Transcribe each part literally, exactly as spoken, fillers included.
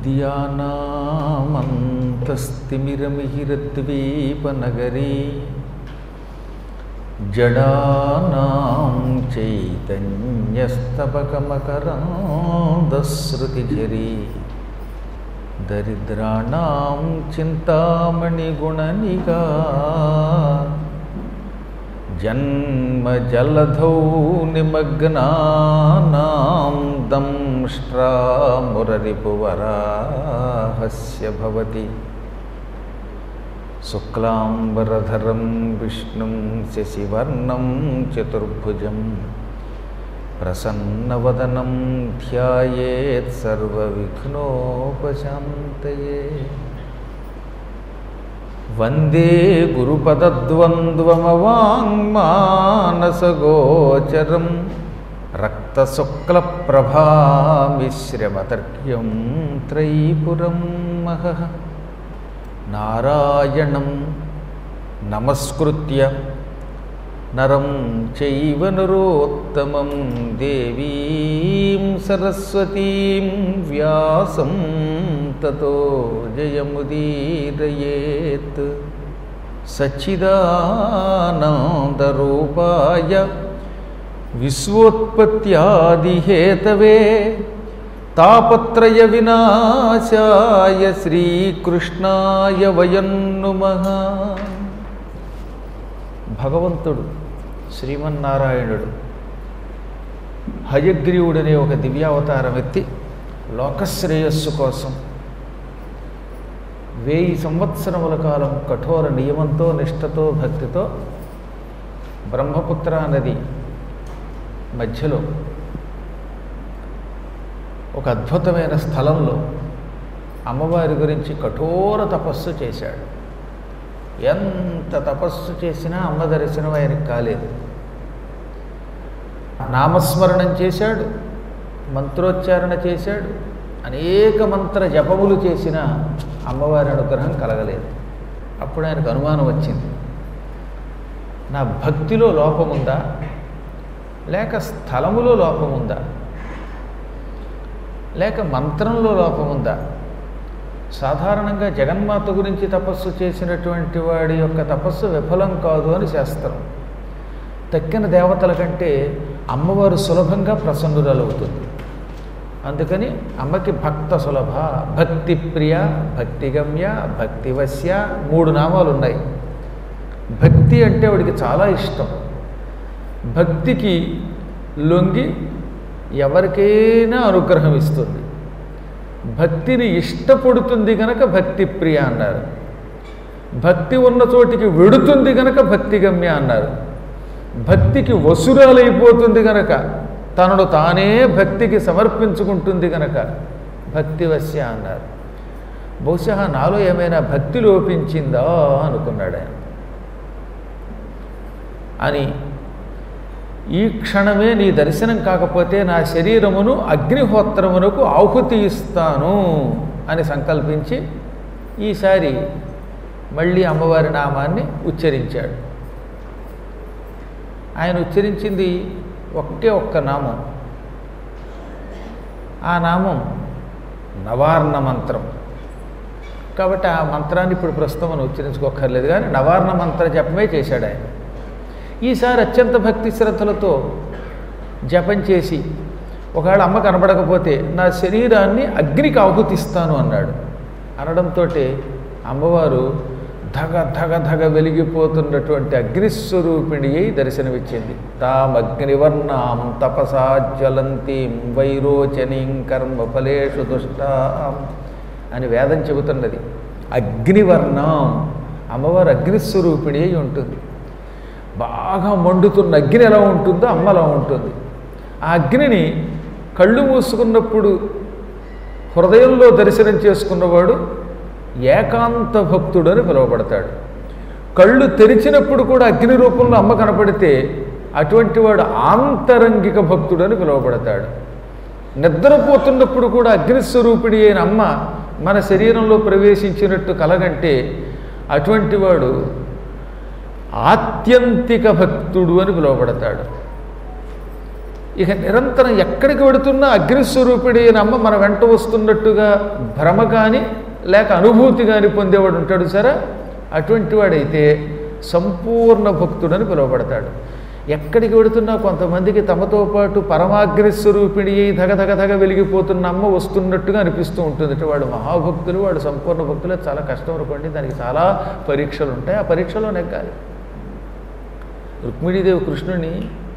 విద్యానామంతస్తిమిరమిహిరద్వీపనగరీ జడానాం చైతన్యస్తబకమకరాంధశ్రుతిఝరీ దరిద్రాణాం చింతామణిగుణనిగా జన్మజలధౌ నిమగ్నానాం దంష్ట్రామురరిపువరాహస్య భవతి శుక్లాంబరధరం విష్ణుం శశివర్ణం చతుర్భుజం ప్రసన్నవదనం ధ్యాయేత్ సర్వవిఘ్నోపశాంతయే. వందే గురుపదద్వంద్వమవాङ्మానసగోచరం రక్తశుక్లప్రభామిశ్రమతర్క్యం త్రైపురం మహః. నారాయణం నమస్కృత్య నరం చైవ నరోత్తమం దేవీం సరస్వతీం వ్యాసం తతో జయముదీరయేత్. సచ్చిదానందరూపాయ విశ్వోత్పత్యాదిహేతవే తాపత్రయ వినాశాయ శ్రీకృష్ణాయ వయం నమః. భగవంతుడు శ్రీమన్నారాయణుడు హయగ్రీవుడనే ఒక దివ్యావతారం ఎత్తి లోకశ్రేయస్సు కోసం వెయ్యి సంవత్సరముల కాలం కఠోర నియమంతో నిష్ఠతో భక్తితో బ్రహ్మపుత్ర నది మధ్యలో ఒక అద్భుతమైన స్థలంలో అమ్మవారి గురించి కఠోర తపస్సు చేశాడు. ఎంత తపస్సు చేసినా అమ్మ దర్శనం ఆయనకు కాలేదు. నామస్మరణం చేశాడు, మంత్రోచ్చారణ చేశాడు, అనేక మంత్ర జపములు చేసినా అమ్మవారి అనుగ్రహం కలగలేదు. అప్పుడు ఆయనకు అనుమానం వచ్చింది, నా భక్తిలో లోపముందా లేక స్థలములో లోపముందా లేక మంత్రంలో లోపముందా? సాధారణంగా జగన్మాత గురించి తపస్సు చేసినటువంటి వాడి యొక్క తపస్సు విఫలం కాదు అని శాస్త్రం. తక్కిన దేవతల కంటే అమ్మవారు సులభంగా ప్రసన్నురాలవుతుంది. అందుకని అమ్మకి భక్త సులభ, భక్తి ప్రియ, భక్తిగమ్య, భక్తివశ్య మూడు నామాలు ఉన్నాయి. భక్తి అంటే వాడికి చాలా ఇష్టం. భక్తికి లొంగి ఎవరికైనా అనుగ్రహం ఇస్తుంది. భక్తిని ఇష్టపడుతుంది గనక భక్తి ప్రియ అన్నారు. భక్తి ఉన్న చోటికి వెడుతుంది గనక భక్తిగమ్య అన్నారు. భక్తికి వసురాలైపోతుంది గనక తనను తానే భక్తికి సమర్పించుకుంటుంది గనక భక్తివశ్య అన్నారు. బహుశా నాలో ఏమైనా భక్తి లోపించిందా అనుకున్నాడు ఆయన. అని ఈ క్షణమే నీ దర్శనం కాకపోతే నా శరీరమును అగ్నిహోత్రమునకు ఆహుతి ఇస్తాను అని సంకల్పించి ఈసారి మళ్ళీ అమ్మవారి నామాన్ని ఉచ్చరించాడు. ఆయన ఉచ్చరించింది ఒకే ఒక్క నామం. ఆ నామం నవార్ణ మంత్రం. కాబట్టి ఆ మంత్రాన్ని ఇప్పుడు ప్రస్తుతం మనం ఉచ్చరించుకోక్కర్లేదు, కానీ నవార్ణ మంత్ర జపమే చేశాడు ఆయన. ఈసారి అత్యంత భక్తి శ్రద్ధలతో జపం చేసి ఒకవేళ అమ్మ కనబడకపోతే నా శరీరాన్ని అగ్నికి ఆహుతిస్తాను అన్నాడు. అనడంతో అమ్మవారు ధగ ధగ ధగ వెలిగిపోతున్నటువంటి అగ్నిస్వరూపిణి అయి దర్శనమిచ్చింది. తామగ్నివర్ణాం తపసా జ్వలంతీం వైరోచనీం కర్మ ఫలేషు దుష్టాం అని వేదం చెబుతున్నది. అగ్నివర్ణం, అమ్మవారు అగ్నిస్వరూపిణి అయి ఉంటుంది. బాగా మండుతున్న అగ్ని ఎలా ఉంటుందో అమ్మ అలా ఉంటుంది. ఆ అగ్నిని కళ్ళు మూసుకున్నప్పుడు హృదయంలో దర్శనం చేసుకున్నవాడు ఏకాంత భక్తుడు అని పిలువబడతాడు. కళ్ళు తెరిచినప్పుడు కూడా అగ్ని రూపంలో అమ్మ కనపడితే అటువంటి వాడు ఆంతరంగిక భక్తుడు అని పిలువబడతాడు. నిద్రపోతున్నప్పుడు కూడా అగ్నిస్వరూపిణి అయిన అమ్మ మన శరీరంలో ప్రవేశించినట్టు కలగంటే అటువంటి వాడు ఆత్యంతిక భక్తుడు అని పిలువబడతాడు. ఇక నిరంతరం ఎక్కడికి వెడుతున్నా అగ్నిస్వరూపిడి అని అమ్మ మన వెంట వస్తున్నట్టుగా భ్రమ కానీ లేక అనుభూతి కానీ పొందేవాడు ఉంటాడు సరే, అటువంటి వాడైతే సంపూర్ణ భక్తుడని పిలువబడతాడు. ఎక్కడికి వెడుతున్నా కొంతమందికి తమతో పాటు పరమాగ్నిస్వరూపిణి అయి ధగ ధగ ధగ వెలిగిపోతున్న అమ్మ వస్తున్నట్టుగా అనిపిస్తూ ఉంటుంది. వాడు మహాభక్తులు, వాడు సంపూర్ణ భక్తులు. చాలా కష్టం అనుకోండి, దానికి చాలా పరీక్షలు ఉంటాయి. ఆ పరీక్షలో నెగ్గాలి. రుక్మిణీదేవి కృష్ణుని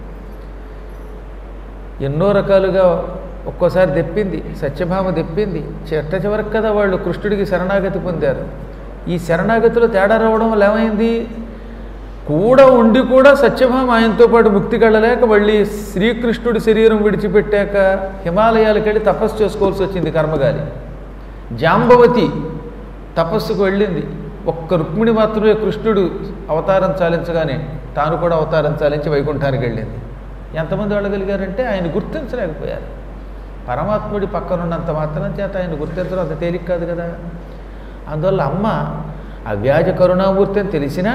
ఎన్నో రకాలుగా ఒక్కోసారి తెప్పింది, సత్యభామ తెప్పింది. చెట్ట చివరికి కదా వాళ్ళు కృష్ణుడికి శరణాగతి పొందారు. ఈ శరణాగతిలో తేడా రావడం వల్ల ఏమైంది, కూడా ఉండి కూడా సత్యభామ ఆయనతో పాటు ముక్తికి వెళ్ళలేక మళ్ళీ శ్రీకృష్ణుడి శరీరం విడిచిపెట్టాక హిమాలయాలకు వెళ్ళి తపస్సు చేసుకోవాల్సి వచ్చింది కర్మగాలి. జాంబవతి తపస్సుకు వెళ్ళింది. ఒక్క రుక్మిణి మాత్రమే కృష్ణుడు అవతారం చాలించగానే తాను కూడా అవతారం చాలించి వైకుంఠానికి వెళ్ళింది. ఎంతమంది వెళ్ళగలిగారంటే ఆయన గుర్తించలేకపోయారు. పరమాత్ముడి పక్కనున్నంత మాత్రం చేత ఆయన గుర్తించడం అంత తేలిక కాదు కదా. అందువల్ల అమ్మ అవ్యాజ కరుణామూర్తి అని తెలిసినా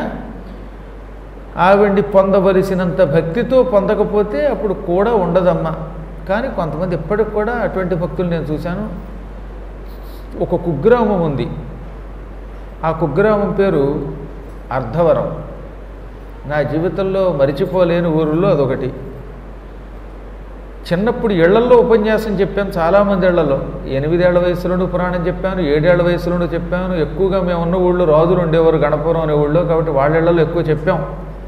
ఆవిడ్ని పొందవలసినంత భక్తితో పొందకపోతే అప్పుడు కూడా ఉండదమ్మ. కానీ కొంతమంది ఇప్పటికి కూడా అటువంటి భక్తులు నేను చూశాను. ఒక కుగ్రామం ఉంది, ఆ కుగ్రామం పేరు అర్ధవరం. నా జీవితంలో మరిచిపోలేని ఊరుల్లో అదొకటి. చిన్నప్పుడు ఇళ్లల్లో ఉపన్యాసం చెప్పాను, చాలామంది ఇళ్లలో. ఎనిమిదేళ్ల వయసులోనూ పురాణం చెప్పాను, ఏడేళ్ల వయసులోనూ చెప్పాను. ఎక్కువగా మేము ఉన్న ఊళ్ళో రాజులు ఉండేవారు, గణపురం అనే ఊళ్ళో, కాబట్టి వాళ్ళ ఇళ్లలో ఎక్కువ చెప్పాం.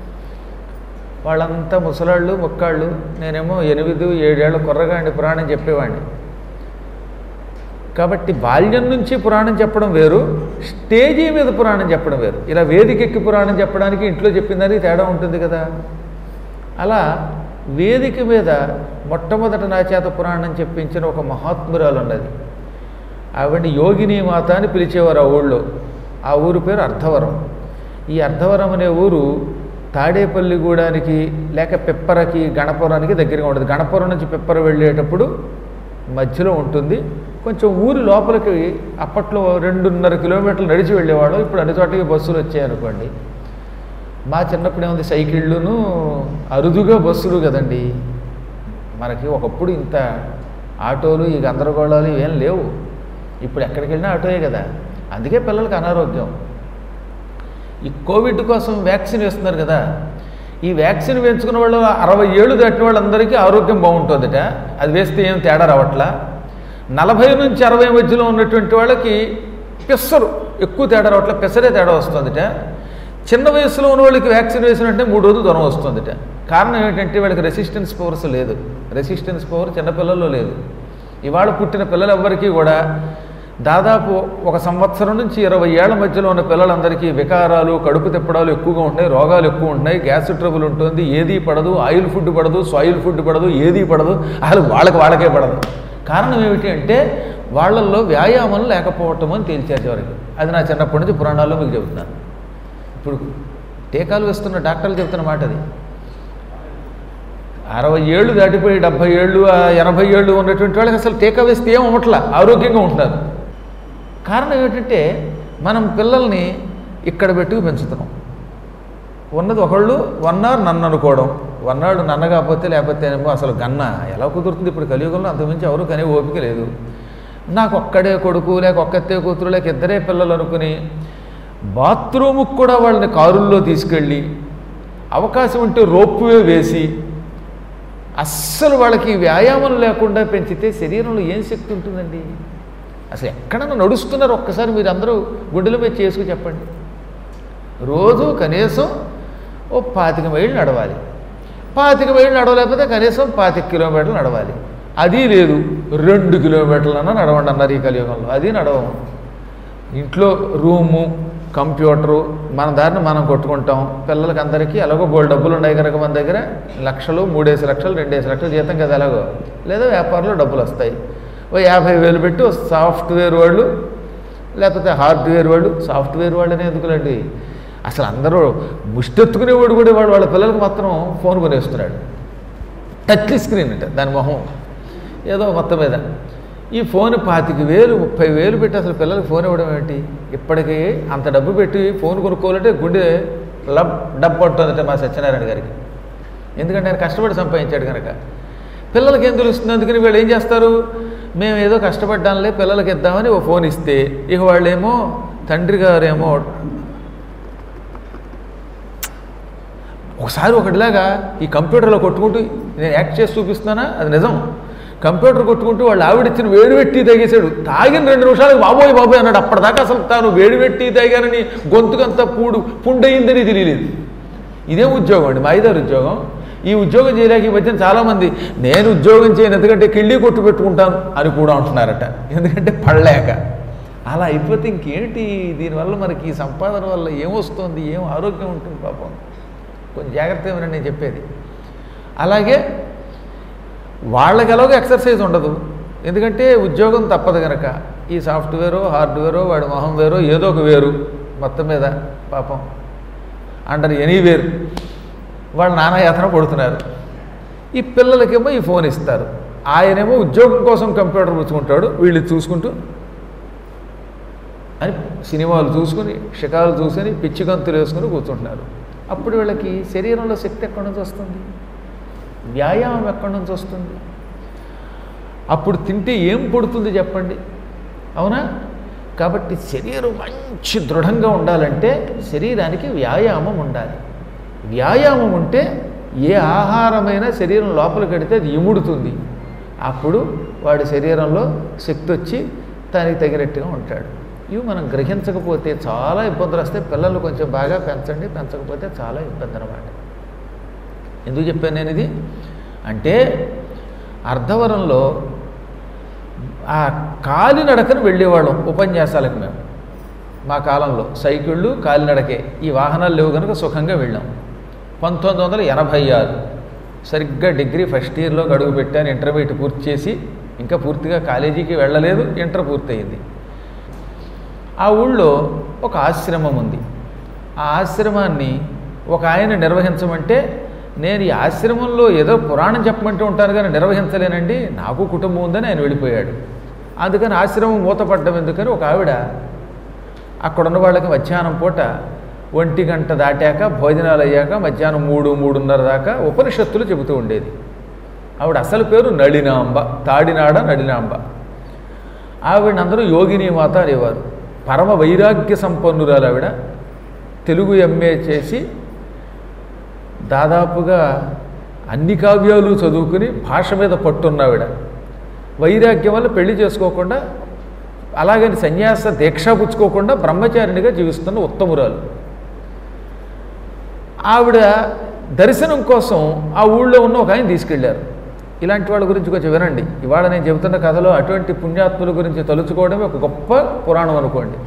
వాళ్ళంతా ముసలాళ్ళు మొక్కాళ్ళు. నేనేమో ఎనిమిది ఏడేళ్ల కుర్రగాండి పురాణం చెప్పేవాడిని. కాబట్టి బాల్యం నుంచి పురాణం చెప్పడం వేరు, స్టేజీ మీద పురాణం చెప్పడం వేరు. ఇలా వేదికెక్కి పురాణం చెప్పడానికి ఇంట్లో చెప్పిందని తేడా ఉంటుంది కదా. అలా వేదిక మీద మొట్టమొదట నా చేత పురాణం చెప్పించిన ఒక మహాత్మురాలు ఉన్నది. ఆవిడ్ని యోగిని మాత అని పిలిచేవారు ఆ ఊళ్ళో. ఆ ఊరు పేరు అర్ధవరం. ఈ అర్ధవరం అనే ఊరు తాడేపల్లిగూడానికి లేక పెప్పరకి గణపురానికి దగ్గరగా ఉంటుంది. గణపురం నుంచి పెప్పర వెళ్ళేటప్పుడు మధ్యలో ఉంటుంది. కొంచెం ఊరి లోపలికి అప్పట్లో రెండున్నర కిలోమీటర్లు నడిచి వెళ్ళేవాడు. ఇప్పుడు అన్ని చోట్లకి బస్సులు వచ్చాయనుకోండి. మా చిన్నప్పుడు ఏముంది, సైకిళ్ళును అరుదుగా బస్సులు కదండి. మనకి ఒకప్పుడు ఇంత ఆటోలు ఈ గందరగోళాలు ఏం లేవు. ఇప్పుడు ఎక్కడికి వెళ్ళినా ఆటోయే కదా. అందుకే పిల్లలకి అనారోగ్యం. ఈ కోవిడ్ కోసం వ్యాక్సిన్ వేస్తున్నారు కదా. ఈ వ్యాక్సిన్ వేయించుకున్న వాళ్ళు అరవై ఏళ్ళు దాటిన వాళ్ళందరికీ ఆరోగ్యం బాగుంటుందట. అది వేస్తే ఏం తేడా రావట్లా. నలభై నుంచి అరవై మధ్యలో ఉన్నటువంటి వాళ్ళకి పెసరు ఎక్కువ తేడా రావట్లా, పెసరే తేడా వస్తుందట. చిన్న వయసులో ఉన్న వాళ్ళకి వ్యాక్సిన్ వేసినట్టే మూడు రోజులు జ్వరం వస్తుందట. కారణం ఏంటంటే వాళ్ళకి రెసిస్టెన్స్ పవర్స్ లేదు. రెసిస్టెన్స్ పవర్ చిన్నపిల్లల్లో లేదు. ఇవాళ పుట్టిన పిల్లలు ఎవ్వరికీ కూడా దాదాపు ఒక సంవత్సరం నుంచి ఇరవై ఏళ్ల మధ్యలో ఉన్న పిల్లలందరికీ వికారాలు, కడుపు తిప్పడాలు ఎక్కువగా ఉంటాయి, రోగాలు ఎక్కువ ఉంటాయి, గ్యాస్ ట్రబుల్ ఉంటుంది, ఏదీ పడదు, ఆయిల్ ఫుడ్ పడదు, సాయిల్ ఫుడ్ పడదు, ఏదీ పడదు. అసలు వాళ్ళకి వాళ్ళకే పడదు. కారణం ఏమిటి అంటే వాళ్ళల్లో వ్యాయామం లేకపోవటం అని తేల్చారు చివరికి. అది నా చిన్నప్పటి నుంచి పురాణాల్లో మీకు చెబుతున్నాను. ఇప్పుడు టీకాలు వేస్తున్న డాక్టర్లు చెబుతున్న మాట అది. అరవై ఏళ్ళు దాటిపోయి డెబ్భై ఏళ్ళు ఎనభై ఏళ్ళు ఉన్నటువంటి వాళ్ళకి అసలు టీకా వేస్తే ఏం అవ్వట్లా, ఆరోగ్యంగా ఉంటున్నారు. కారణం ఏమిటంటే మనం పిల్లల్ని ఇక్కడ పెట్టుకు పెంచుతున్నాం. ఉన్నది ఒకళ్ళు వన్నారు నన్ను అనుకోవడం. వన్నాడు నన్న కాకపోతే లేకపోతే ఏమో అసలు గన్న ఎలా కుదురుతుంది. ఇప్పుడు కలియుగంలో అంతకుమించి ఎవరు కనే ఓపిక లేదు. నాకు ఒక్కడే కొడుకు లేక ఒక్కతే కూతురు లేక ఇద్దరే పిల్లలు అనుకుని బాత్రూముకు కూడా వాళ్ళని కారుల్లో తీసుకెళ్ళి అవకాశం ఉంటే రోప్వే వేసి అస్సలు వాళ్ళకి వ్యాయామం లేకుండా పెంచితే శరీరంలో ఏం శక్తి ఉంటుందండి. అసలు ఎక్కడన్నా నడుస్తున్నారు ఒక్కసారి మీరు అందరూ గుండెల మీద చేసుకు చెప్పండి. రోజు కనీసం ఓ పాతిక మైళ్ళు నడవాలి. పాతిక మైళ్ళు నడవలేకపోతే కనీసం పాతిక కిలోమీటర్లు నడవాలి. అది లేదు, రెండు కిలోమీటర్లన్నా నడవండి అన్నారు ఈ కలియుగంలో. అది నడవము. ఇంట్లో రూము, కంప్యూటరు, మన దారిని మనం కొట్టుకుంటాం. పిల్లలకి అందరికీ ఎలాగో బోల్డ్ డబ్బులు ఉన్నాయి కనుక మన దగ్గర లక్షలు, మూడేసి లక్షలు, రెండేసి లక్షలు జీతం కదా ఎలాగో. లేదా వ్యాపారంలో డబ్బులు వస్తాయి. ఓ యాభై వేలు పెట్టి ఓ సాఫ్ట్వేర్ వాళ్ళు లేకపోతే హార్డ్వేర్ వాళ్ళు, సాఫ్ట్వేర్ వాళ్ళనే ఎందుకులండి, అసలు అందరూ ముష్టెత్తుకునేవాడు కూడా వాడు వాళ్ళ పిల్లలకు మాత్రం ఫోన్ కొనేస్తున్నాడు. టచ్ స్క్రీన్ అంటే దాని మొహం ఏదో మొత్తం మీద. ఈ ఫోన్ పాతిక వేలు ముప్పై వేలు పెట్టి అసలు పిల్లలకు ఫోన్ ఇవ్వడం ఏంటి? ఇప్పటికీ అంత డబ్బు పెట్టి ఫోన్ కొనుక్కోవాలంటే గుండె లబ్ డబ్బు పడుతుందట మా సత్యనారాయణ గారికి. ఎందుకంటే ఆయన కష్టపడి సంపాదించాడు కనుక. పిల్లలకి ఏం తెలుస్తుంది? అందుకని వీళ్ళు ఏం చేస్తారు, మేము ఏదో కష్టపడ్డాంలే పిల్లలకి ఇద్దామని ఓ ఫోన్ ఇస్తే ఇక వాళ్ళేమో తండ్రి గారేమో ఒకసారి ఒకటిలాగా ఈ కంప్యూటర్లో కొట్టుకుంటూ, నేను యాక్ట్ చేసి చూపిస్తున్నానా, అది నిజం, కంప్యూటర్ కొట్టుకుంటూ వాళ్ళు ఆవిడిచ్చిన వేడి పెట్టి తాగేశాడు. తాగిన రెండు నిమిషాలకు బాబోయ్ బాబోయ్ అన్నాడు. అప్పటిదాకా అసలు తాను వేడి పెట్టి తాగానని గొంతుకంతా పూడు పుండయిందని తెలియలేదు. ఇదే ఉద్యోగం అండి, మాయిదారు ఉద్యోగం. ఈ ఉద్యోగం చేయలేక ఈ మధ్యన చాలామంది నేను ఉద్యోగం చేయను ఎందుకంటే కిళ్ళీ కొట్టు పెట్టుకుంటాను అని కూడా అంటున్నారట, ఎందుకంటే పడలేక. అలా అయిపోతే ఇంకేంటి, దీనివల్ల మనకి ఈ సంపాదన వల్ల ఏమొస్తుంది, ఏం ఆరోగ్యం ఉంటుంది పాపం. కొంచెం జాగ్రత్తగా వినండి నేను చెప్పేది. అలాగే వాళ్ళకి ఎలాగో ఎక్సర్సైజ్ ఉండదు, ఎందుకంటే ఉద్యోగం తప్పదు కనుక ఈ సాఫ్ట్వేరో హార్డ్వేరో వాడి మొహం వేరో ఏదో ఒక వేరు మొత్తం మీద పాపం అండర్ ఎనీవేర్ వాళ్ళ నానాయాతన పడుతున్నారు. ఈ పిల్లలకేమో ఈ ఫోన్ ఇస్తారు, ఆయనేమో ఉద్యోగం కోసం కంప్యూటర్ పుచ్చుకుంటాడు, వీళ్ళు చూసుకుంటూ అని సినిమాలు చూసుకుని షికాలు చూసుకుని పిచ్చి గంతులు వేసుకుని కూర్చుంటున్నారు. అప్పుడు వీళ్ళకి శరీరంలో శక్తి ఎక్కడి నుంచి వస్తుంది, వ్యాయామం ఎక్కడి నుంచి వస్తుంది? అప్పుడు తింటే ఏం పడుతుంది చెప్పండి, అవునా? కాబట్టి శరీరం మంచి దృఢంగా ఉండాలంటే శరీరానికి వ్యాయామం ఉండాలి. వ్యాయామం ఉంటే ఏ ఆహారమైనా శరీరం లోపల కడితే అది ఇముడుతుంది. అప్పుడు వాడి శరీరంలో శక్తి వచ్చి దానికి తగినట్టుగా ఉంటాడు. ఇవి మనం గ్రహించకపోతే చాలా ఇబ్బందులు వస్తాయి. పిల్లలు కొంచెం బాగా పెంచండి, పెంచకపోతే చాలా ఇబ్బంది అన్నమాట. ఎందుకు చెప్పాను నేను ఇది అంటే, అర్ధవరంలో ఆ కాలినడకను వెళ్ళేవాళ్ళం ఉపన్యాసాలకు. మేము మా కాలంలో సైకిళ్ళు కాలినడకే, ఈ వాహనాలు లేవు కనుక సుఖంగా వెళ్ళాం. పంతొమ్మిది వందల ఎనభై ఆరు సరిగ్గా డిగ్రీ ఫస్ట్ ఇయర్లో అడుగు పెట్టాను. ఇంటర్మీడియట్ పూర్తి చేసి ఇంకా పూర్తిగా కాలేజీకి వెళ్ళలేదు, ఇంటర్ పూర్తయింది. ఆ ఊళ్ళో ఒక ఆశ్రమం ఉంది. ఆ ఆశ్రమాన్ని ఒక ఆయన నిర్వహించమంటే, నేను ఈ ఆశ్రమంలో ఏదో పురాణం చెప్పమంటూ ఉంటాను కానీ నిర్వహించలేనండి, నాకు కుటుంబం ఉందని ఆయన వెళ్ళిపోయాడు. అందుకని ఆశ్రమం మూతపడ్డం ఎందుకని ఒక ఆవిడ అక్కడున్న వాళ్ళకి మధ్యాహ్నం పూట ఒంటి గంట దాటాక భోజనాలు అయ్యాక మధ్యాహ్నం మూడు మూడున్నర దాకా ఉపనిషత్తులు చెబుతూ ఉండేది. ఆవిడ అసలు పేరు నళినాంబ, తాడినాడ నళినాంబ. ఆవిడ అందరూ యోగిని మాత అనేవారు. పరమ వైరాగ్య సంపన్నురాలు ఆవిడ. తెలుగు ఎంఏ చేసి దాదాపుగా అన్ని కావ్యాలు చదువుకుని భాష మీద పట్టున్నావిడ. వైరాగ్యం వల్ల పెళ్లి చేసుకోకుండా, అలాగని సన్యాస దీక్ష పుచ్చుకోకుండా బ్రహ్మచారిణిగా జీవిస్తున్న ఉత్తమురాలు ఆవిడ. దర్శనం కోసం ఆ ఊళ్ళో ఉన్న ఒక ఆయన తీసుకెళ్లారు. ఇలాంటి వాళ్ళ గురించి కొంచెం వినండి. ఇవాళ నేను చెబుతున్న కథలో అటువంటి పుణ్యాత్ముల గురించి తలుచుకోవడమే ఒక గొప్ప పురాణం అనుకోండి.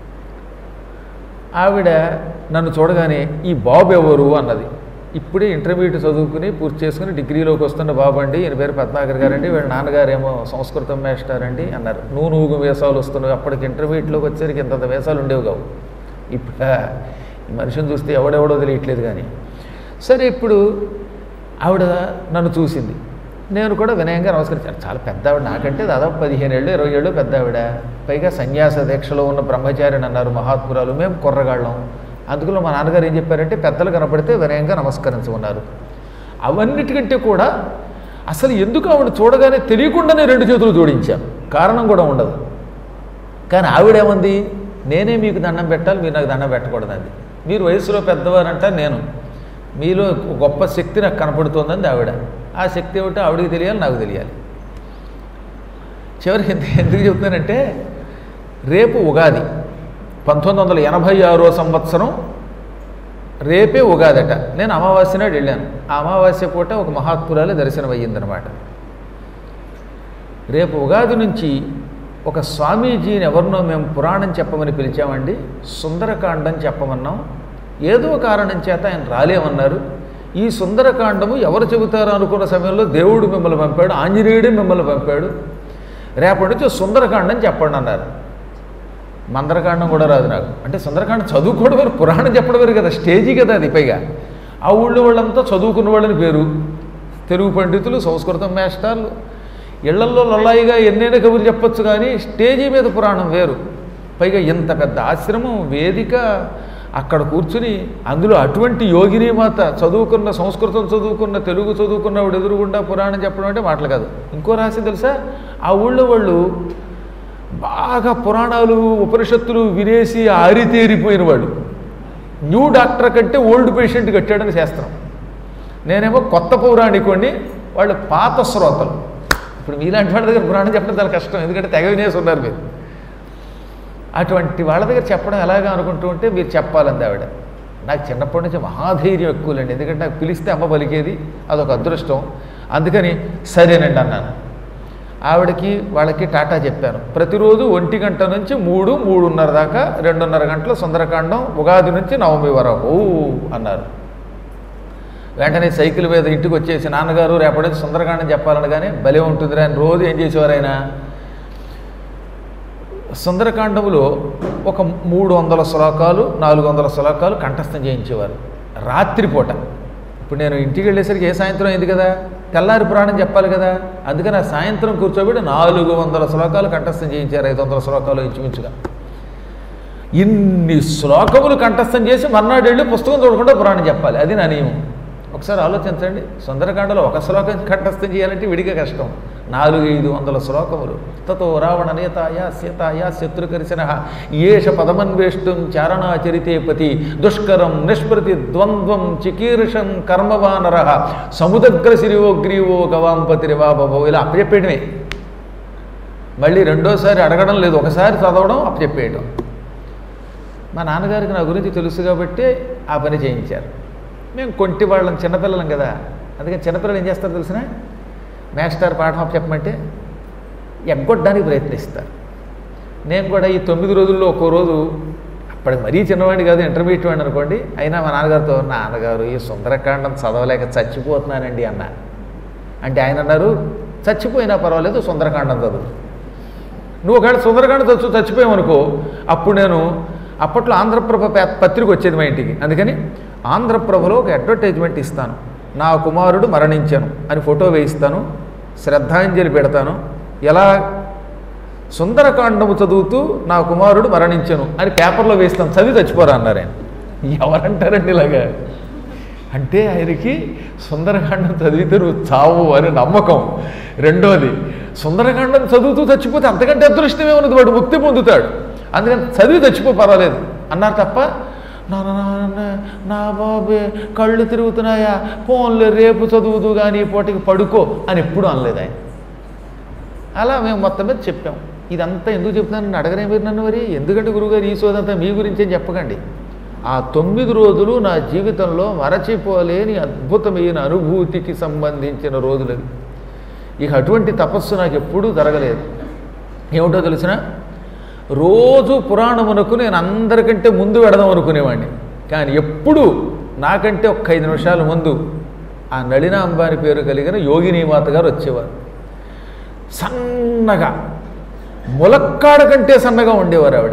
ఆవిడ నన్ను చూడగానే ఈ బాబు ఎవరు అన్నది. ఇప్పుడే ఇంటర్మీడియట్ చదువుకుని పూర్తి చేసుకుని డిగ్రీలోకి వస్తున్న బాబు అండి, ఈయన పేరు పద్మాకర్ గారండి, వీళ్ళ నాన్నగారేమో సంస్కృతం మాస్టర్ అండి అన్నారు. నువ్వు నువ్వు వేషాలు వస్తున్నావు. అప్పటికి ఇంటర్మీడియట్లోకి వచ్చేసరికి ఇంతంత వేషాలు ఉండేవి కావు. ఇప్పుడు ఈ మనిషిని చూస్తే ఎవడెవడో తెలియట్లేదు. కానీ సరే, ఇప్పుడు ఆవిడ నన్ను చూసింది. నేను కూడా వినయంగా నమస్కరించాను. చాలా పెద్ద ఆవిడ, నాకంటే దాదాపు పదిహేను ఏళ్ళు ఇరవై ఏళ్ళు పెద్ద ఆవిడ. పైగా సన్యాస దీక్షలో ఉన్న బ్రహ్మచారిని అన్నారు, మహాత్మురాలు. మేము కుర్రగాళ్ళం. అందులో మా నాన్నగారు ఏం చెప్పారంటే, పెద్దలు కనపడితే వినయంగా నమస్కరించమన్నారు. అవన్నిటికంటే కూడా అసలు ఎందుకు ఆవిడ చూడగానే తెలియకుండానే రెండు చేతులు జోడించాను. కారణం కూడా ఉండదు. కానీ ఆవిడేమంది, నేనే మీకు దండం పెట్టాలి, మీరు నాకు దండం పెట్టకూడదండి. మీరు వయసులో పెద్దవారంట, నేను మీలో గొప్ప శక్తి నాకు కనపడుతోందండి ఆవిడ. ఆ శక్తి ఏమిటో ఆవిడకి తెలియాలి, నాకు తెలియాలి. చివరికి ఎంత ఎందుకు చెప్తున్నానంటే, రేపు ఉగాది, పంతొమ్మిది వందల ఎనభై ఆరో సంవత్సరం రేపే ఉగాదట. నేను అమావాస్య నాడు వెళ్ళాను. ఆ అమావాస్య పూట ఒక మహాత్మురాలే దర్శనం అయ్యిందనమాట. రేపు ఉగాది నుంచి ఒక స్వామీజీని ఎవరినో మేము పురాణం చెప్పమని పిలిచామండి. సుందరకాండం చెప్పమన్నాం. ఏదో కారణం చేత ఆయన రాలేమన్నారు. ఈ సుందరకాండము ఎవరు చెబుతారో అనుకున్న సమయంలో దేవుడు మిమ్మల్ని పంపాడు, ఆంజనేయుడే మిమ్మల్ని పంపాడు. రేపటి నుంచి సుందరకాండం చెప్పండి అన్నారు. మందరకాండం కూడా రాదు నాకు. అంటే సుందరకాండం చదువుకోవడం వేరు, పురాణం చెప్పడం వేరు కదా, స్టేజీ కదా అది. పైగా ఆ ఊళ్ళో వాళ్ళంతా చదువుకున్న వాళ్ళని పేరు, తెలుగు పండితులు, సంస్కృతం మాస్టర్లు. ఇళ్లల్లో లొల్లాయిగా ఎన్నైనా కబుర్లు చెప్పొచ్చు, కానీ స్టేజీ మీద పురాణం వేరు. పైగా ఇంత పెద్ద ఆశ్రమం, వేదిక, అక్కడ కూర్చుని అందులో అటువంటి యోగిని మాత చదువుకున్న సంస్కృతం చదువుకున్న తెలుగు చదువుకున్న వాడు ఎదురుగుండా పురాణం చెప్పడం అంటే మాటలు కాదు. ఇంకో రహస్యం తెలుసా, ఆ ఊళ్ళో వాళ్ళు బాగా పురాణాలు ఉపనిషత్తులు వినేసి ఆరితేరిపోయిన వాడు. న్యూ డాక్టర్ కంటే ఓల్డ్ పేషెంట్ కట్టాడని శాస్త్రం. నేనేమో కొత్త పౌరాణికోండి, వాళ్ళు పాత శ్రోతలు. ఇప్పుడు మీలాంటి వాళ్ళ దగ్గర పురాణం చెప్పడం చాలా కష్టం, ఎందుకంటే తెగ వినేసి ఉన్నారు మీరు. అటువంటి వాళ్ళ దగ్గర చెప్పడం ఎలాగా అనుకుంటూ ఉంటే మీరు చెప్పాలంది ఆవిడ. నాకు చిన్నప్పటి నుంచి మహాధైర్యం ఎక్కువలండి, ఎందుకంటే నాకు పిలిస్తే అమ్మ పలికేది, అదొక అదృష్టం. అందుకని సరేనండి అన్నాను. ఆవిడకి వాళ్ళకి టాటా చెప్పాను. ప్రతిరోజు ఒంటి గంట నుంచి మూడు మూడున్నర దాకా రెండున్నర గంటల సుందరకాండం ఉగాది నుంచి నవమి వరకు అన్నారు. వెంటనే సైకిల్ మీద ఇంటికి వచ్చేసి, నాన్నగారు రేపటి నుంచి సుందరకాండం చెప్పాలనగానే భలే ఉంటుందిరా అని రోజు ఏం చేసేవారు ఆయన, సుందరకాండములో ఒక మూడు వందల శ్లోకాలు నాలుగు వందల శ్లోకాలు కంఠస్థం చేయించేవారు రాత్రిపూట. ఇప్పుడు నేను ఇంటికి వెళ్ళేసరికి ఏ సాయంత్రం అయింది కదా, తెల్లారి పురాణం చెప్పాలి కదా, అందుకని ఆ సాయంత్రం కూర్చోబెట్టి నాలుగు వందల శ్లోకాలు కంఠస్థం చేయించారు, ఐదు వందల శ్లోకాలు ఇంచుమించుగా. ఇన్ని శ్లోకములు కంఠస్థం చేసి మర్నాడు వెళ్ళి పుస్తకం చూడకుండా పురాణం చెప్పాలి, అది నా నియమం. ఒకసారి ఆలోచించండి, సుందరకాండలో ఒక శ్లోకం కంఠస్థం చేయాలంటే విడిగా కష్టం. నాలుగు ఐదు వందల శ్లోకములు. తతో రావణ నేతాయ సీతాయ శత్రుకరిశన ఏష పదమన్వేష్టం చారణాచరితేపతి దుష్కరం నిష్ప్రతి ద్వంద్వం చికీర్షం కర్మవానర సముదగ్ర శిరివో గ్రీవో గవాంపతిరివా బభో. ఇలా అప్పచెప్పేయడమే, మళ్ళీ రెండోసారి అడగడం లేదు, ఒకసారి చదవడం అప్పచెప్పేయడం. మా నాన్నగారికి నా గురించి తెలుసు కాబట్టి ఆ పని చేయించారు. మేము కొంటి వాళ్ళం, చిన్నపిల్లలం కదా, అందుకని చిన్నపిల్లలు ఏం చేస్తారు తెలిసిన, మేస్టర్ పాఠం చెప్పమంటే ఎగ్గొట్టడానికి ప్రయత్నిస్తారు. నేను కూడా ఈ తొమ్మిది రోజుల్లో ఒక్కో రోజు, అప్పటికి మరీ చిన్నవాడిని కాదు, ఇంటర్మీడియట్ వాడిని అనుకోండి, అయినా మా నాన్నగారితో, నాన్నగారు ఈ సుందరకాండం చదవలేక చచ్చిపోతున్నానండి అన్న. అంటే ఆయన అన్నారు, చచ్చిపోయినా పర్వాలేదు సుందరకాండం చదువు. నువ్వు ఒకవేళ సుందరకాండం చదువు చచ్చిపోయామనుకో, అప్పుడు నేను అప్పట్లో ఆంధ్రప్రభ పత్రిక వచ్చేది మా ఇంటికి, అందుకని ఆంధ్రప్రభలో ఒక అడ్వర్టైజ్మెంట్ ఇస్తాను, నా కుమారుడు మరణించాను అని ఫోటో వేయిస్తాను, శ్రద్ధాంజలి పెడతాను, ఎలా సుందరకాండము చదువుతూ నా కుమారుడు మరణించాను అని పేపర్లో వేస్తాను, చదివి చచ్చిపోరా అన్నారు ఆయన. ఎవరంటారండి ఇలాగా? అంటే ఆయనకి సుందరకాండం చదివితే నువ్వు చావు అని నమ్మకం. రెండోది, సుందరకాండం చదువుతూ చచ్చిపోతే అంతకంటే అదృష్టమే ఉన్నది, వాడు ముక్తి పొందుతాడు, అందుకని చదివి చచ్చిపో పర్వాలేదు అన్నారు తప్ప, నాన్న నా బాబే కళ్ళు తిరుగుతున్నాయా, ఫోన్లో రేపు చదువుతూ కానీ పూటకి పడుకో అని ఎప్పుడు అనలేదు ఆయన. అలా మేము మొత్తం మీద చెప్పాం. ఇదంతా ఎందుకు చెప్తున్నానని అడగరే మీరు నన్ను. మరి ఎందుకంటే గురువుగారు ఈ సోదంతా మీ గురించి ఏం చెప్పకండి. ఆ తొమ్మిది రోజులు నా జీవితంలో మరచిపోలేని అద్భుతమైన అనుభూతికి సంబంధించిన రోజులవి. ఇక అటువంటి తపస్సు నాకు ఎప్పుడూ జరగలేదు. ఏమిటో తెలిసిన, రోజు పురాణమునకు నేను అందరికంటే ముందు వెడదాం అనుకునేవాడిని, కానీ ఎప్పుడు నాకంటే ఒక్క ఐదు నిమిషాల ముందు ఆ నళినాంబ అని పేరు కలిగిన యోగినీమాత గారు వచ్చేవారు. సన్నగా, ములక్కాడ కంటే సన్నగా ఉండేవారు ఆవిడ.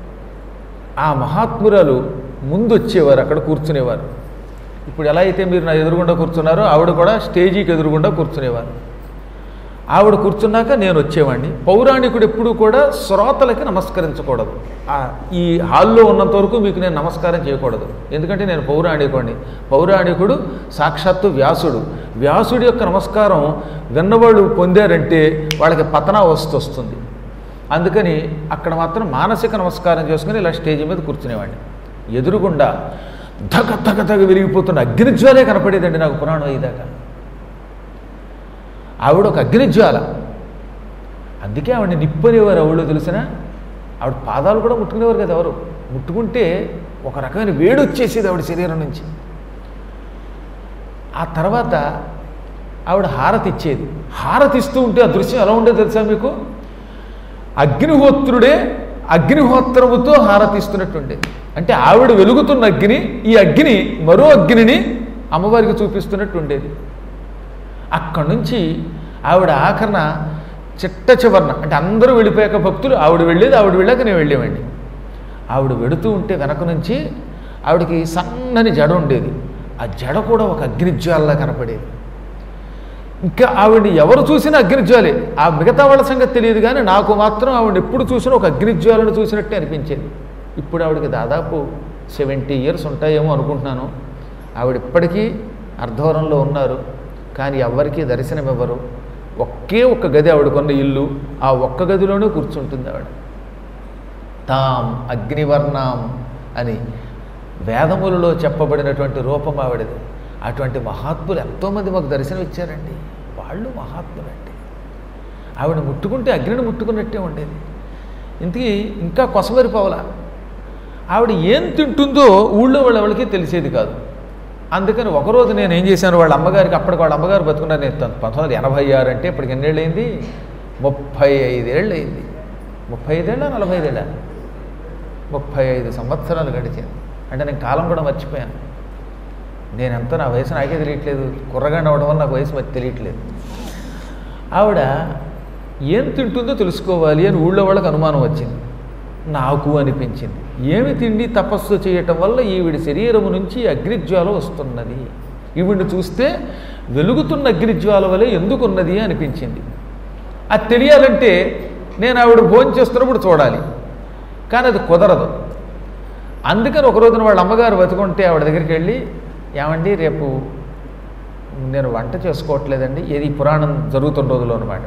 ఆ మహాత్మురాలు ముందు వచ్చేవారు, అక్కడ కూర్చునేవారు. ఇప్పుడు ఎలా అయితే మీరు నా ఎదురుగుండా కూర్చున్నారో ఆవిడ కూడా స్టేజీకి ఎదురుగుండా కూర్చునేవారు. ఆవిడ కూర్చున్నాక నేను వచ్చేవాడిని. పౌరాణికుడు ఎప్పుడూ కూడా శ్రోతలకి నమస్కరించకూడదు. ఈ హాల్లో ఉన్నంత వరకు మీకు నేను నమస్కారం చేయకూడదు, ఎందుకంటే నేను పౌరాణికుడిని. పౌరాణికుడు సాక్షాత్తు వ్యాసుడు. వ్యాసుడి యొక్క నమస్కారం విన్నవాళ్ళు పొందారంటే వాళ్ళకి పతనావస్థ వస్తుంది. అందుకని అక్కడ మాత్రం మానసిక నమస్కారం చేసుకుని ఇలా స్టేజీ మీద కూర్చునేవాడిని. ఎదురుగుండా ధగ ధగ ధగ వెలిగిపోతున్న అగ్నిజ్వాలే కనపడేదండి నాకు పురాణం అయ్యేదాకా. ఆవిడ ఒక అగ్నిజ్వాల, అందుకే ఆవిడని నిప్పనేవారు. ఆవిడలో తెలిసిన ఆవిడ పాదాలు కూడా ముట్టుకునేవారు కదా ఎవరు. ముట్టుకుంటే ఒక రకమైన వేడి వచ్చేసేది ఆవిడ శరీరం నుంచి. ఆ తర్వాత ఆవిడ హారతి ఇచ్చేది. హారతి ఇస్తూ ఉంటే ఆ దృశ్యం ఎలా ఉండేది తెలుసా మీకు? అగ్నిహోత్రుడే అగ్నిహోత్రముతో హారతి ఇస్తున్నట్టు ఉండేది. అంటే ఆవిడ వెలుగుతున్న అగ్ని, ఈ అగ్ని మరో అగ్నిని అమ్మవారికి చూపిస్తున్నట్టు ఉండేది. అక్కడి నుంచి ఆవిడ ఆఖరణ చిట్ట చివరన, అంటే అందరూ వెళ్ళిపోయాక భక్తులు ఆవిడ వెళ్ళేది, ఆవిడ వెళ్ళాక నేను వెళ్ళేవాడిని. ఆవిడ వెడుతూ ఉంటే వెనక నుంచి ఆవిడకి సన్నని జడ ఉండేది. ఆ జడ కూడా ఒక అగ్నిజ్వాలలా కనపడేది. ఇంకా ఆవిడని ఎవరు చూసినా అగ్నిజ్వాలే. ఆ మిగతా వాళ్ళ సంగతి తెలియదు, కానీ నాకు మాత్రం ఆవిడ ఎప్పుడు చూసినా ఒక అగ్నిజ్వాలను చూసినట్టే అనిపించేది. ఇప్పుడు ఆవిడకి దాదాపు సెవెంటీ ఇయర్స్ ఉంటాయేమో అనుకుంటున్నాను. ఆవిడ ఇప్పటికీ అర్ధవరంలో ఉన్నారు, కానీ ఎవ్వరికీ దర్శనం ఇవ్వరు. ఒకే ఒక్క గది ఆవిడకున్న ఇల్లు, ఆ ఒక్క గదిలోనే కూర్చుంటుంది ఆవిడ. తాం అగ్నివర్ణాం అని వేదములలో చెప్పబడినటువంటి రూపం ఆవిడది. అటువంటి మహాత్ములు ఎంతోమంది మాకు దర్శనం ఇచ్చారండి. వాళ్ళు మహాత్ములండి. ఆవిడ ముట్టుకుంటే అగ్నిని ముట్టుకున్నట్టే ఉండేది. ఇంతకీ ఇంకా కొసమరిపోవాల. ఆవిడ ఏం తింటుందో ఊళ్ళో వాళ్ళ వాళ్ళకి తెలిసేది కాదు. అందుకని ఒకరోజు నేను ఏం చేశాను, వాళ్ళ అమ్మగారికి, అప్పటికి వాళ్ళ అమ్మగారు బతుకున్నారు, నేను పంతొమ్మిది వందల ఎనభై ఆరు అంటే ఇప్పటికి ఎన్నేళ్ళు అయింది, ముప్పై ఐదేళ్ళు అయింది. ముప్పై ఐదేళ్ళ నలభై ఐదేళ్ళ ముప్పై ఐదు సంవత్సరాలు గడిచింది. అంటే నేను కాలం కూడా మర్చిపోయాను. నేనెంతో నా వయసు నాకే తెలియట్లేదు, కుర్రగానే అవడం వల్ల నాకు వయసు మరి తెలియట్లేదు. ఆవిడ ఏం తింటుందో తెలుసుకోవాలి అని ఊళ్ళో వాళ్ళకి అనుమానం వచ్చింది. నాకు అనిపించింది, ఏమి తిండి తపస్సు చేయటం వల్ల ఈవిడి శరీరము నుంచి అగ్నిజ్వాల వస్తున్నది, ఈవిడిని చూస్తే వెలుగుతున్న అగ్నిజ్వాల వలె ఎందుకున్నది అనిపించింది. అది తెలియాలంటే నేను ఆవిడ భోజనం చేస్తున్నప్పుడు చూడాలి, కానీ అది కుదరదు. అందుకని ఒక రోజున వాళ్ళ అమ్మగారు బతుకుంటే ఆవిడ దగ్గరికి వెళ్ళి, ఏమండి రేపు నేను వంట చేసుకోవట్లేదండి, ఏది పురాణం జరుగుతున్న రోజులో అనమాట.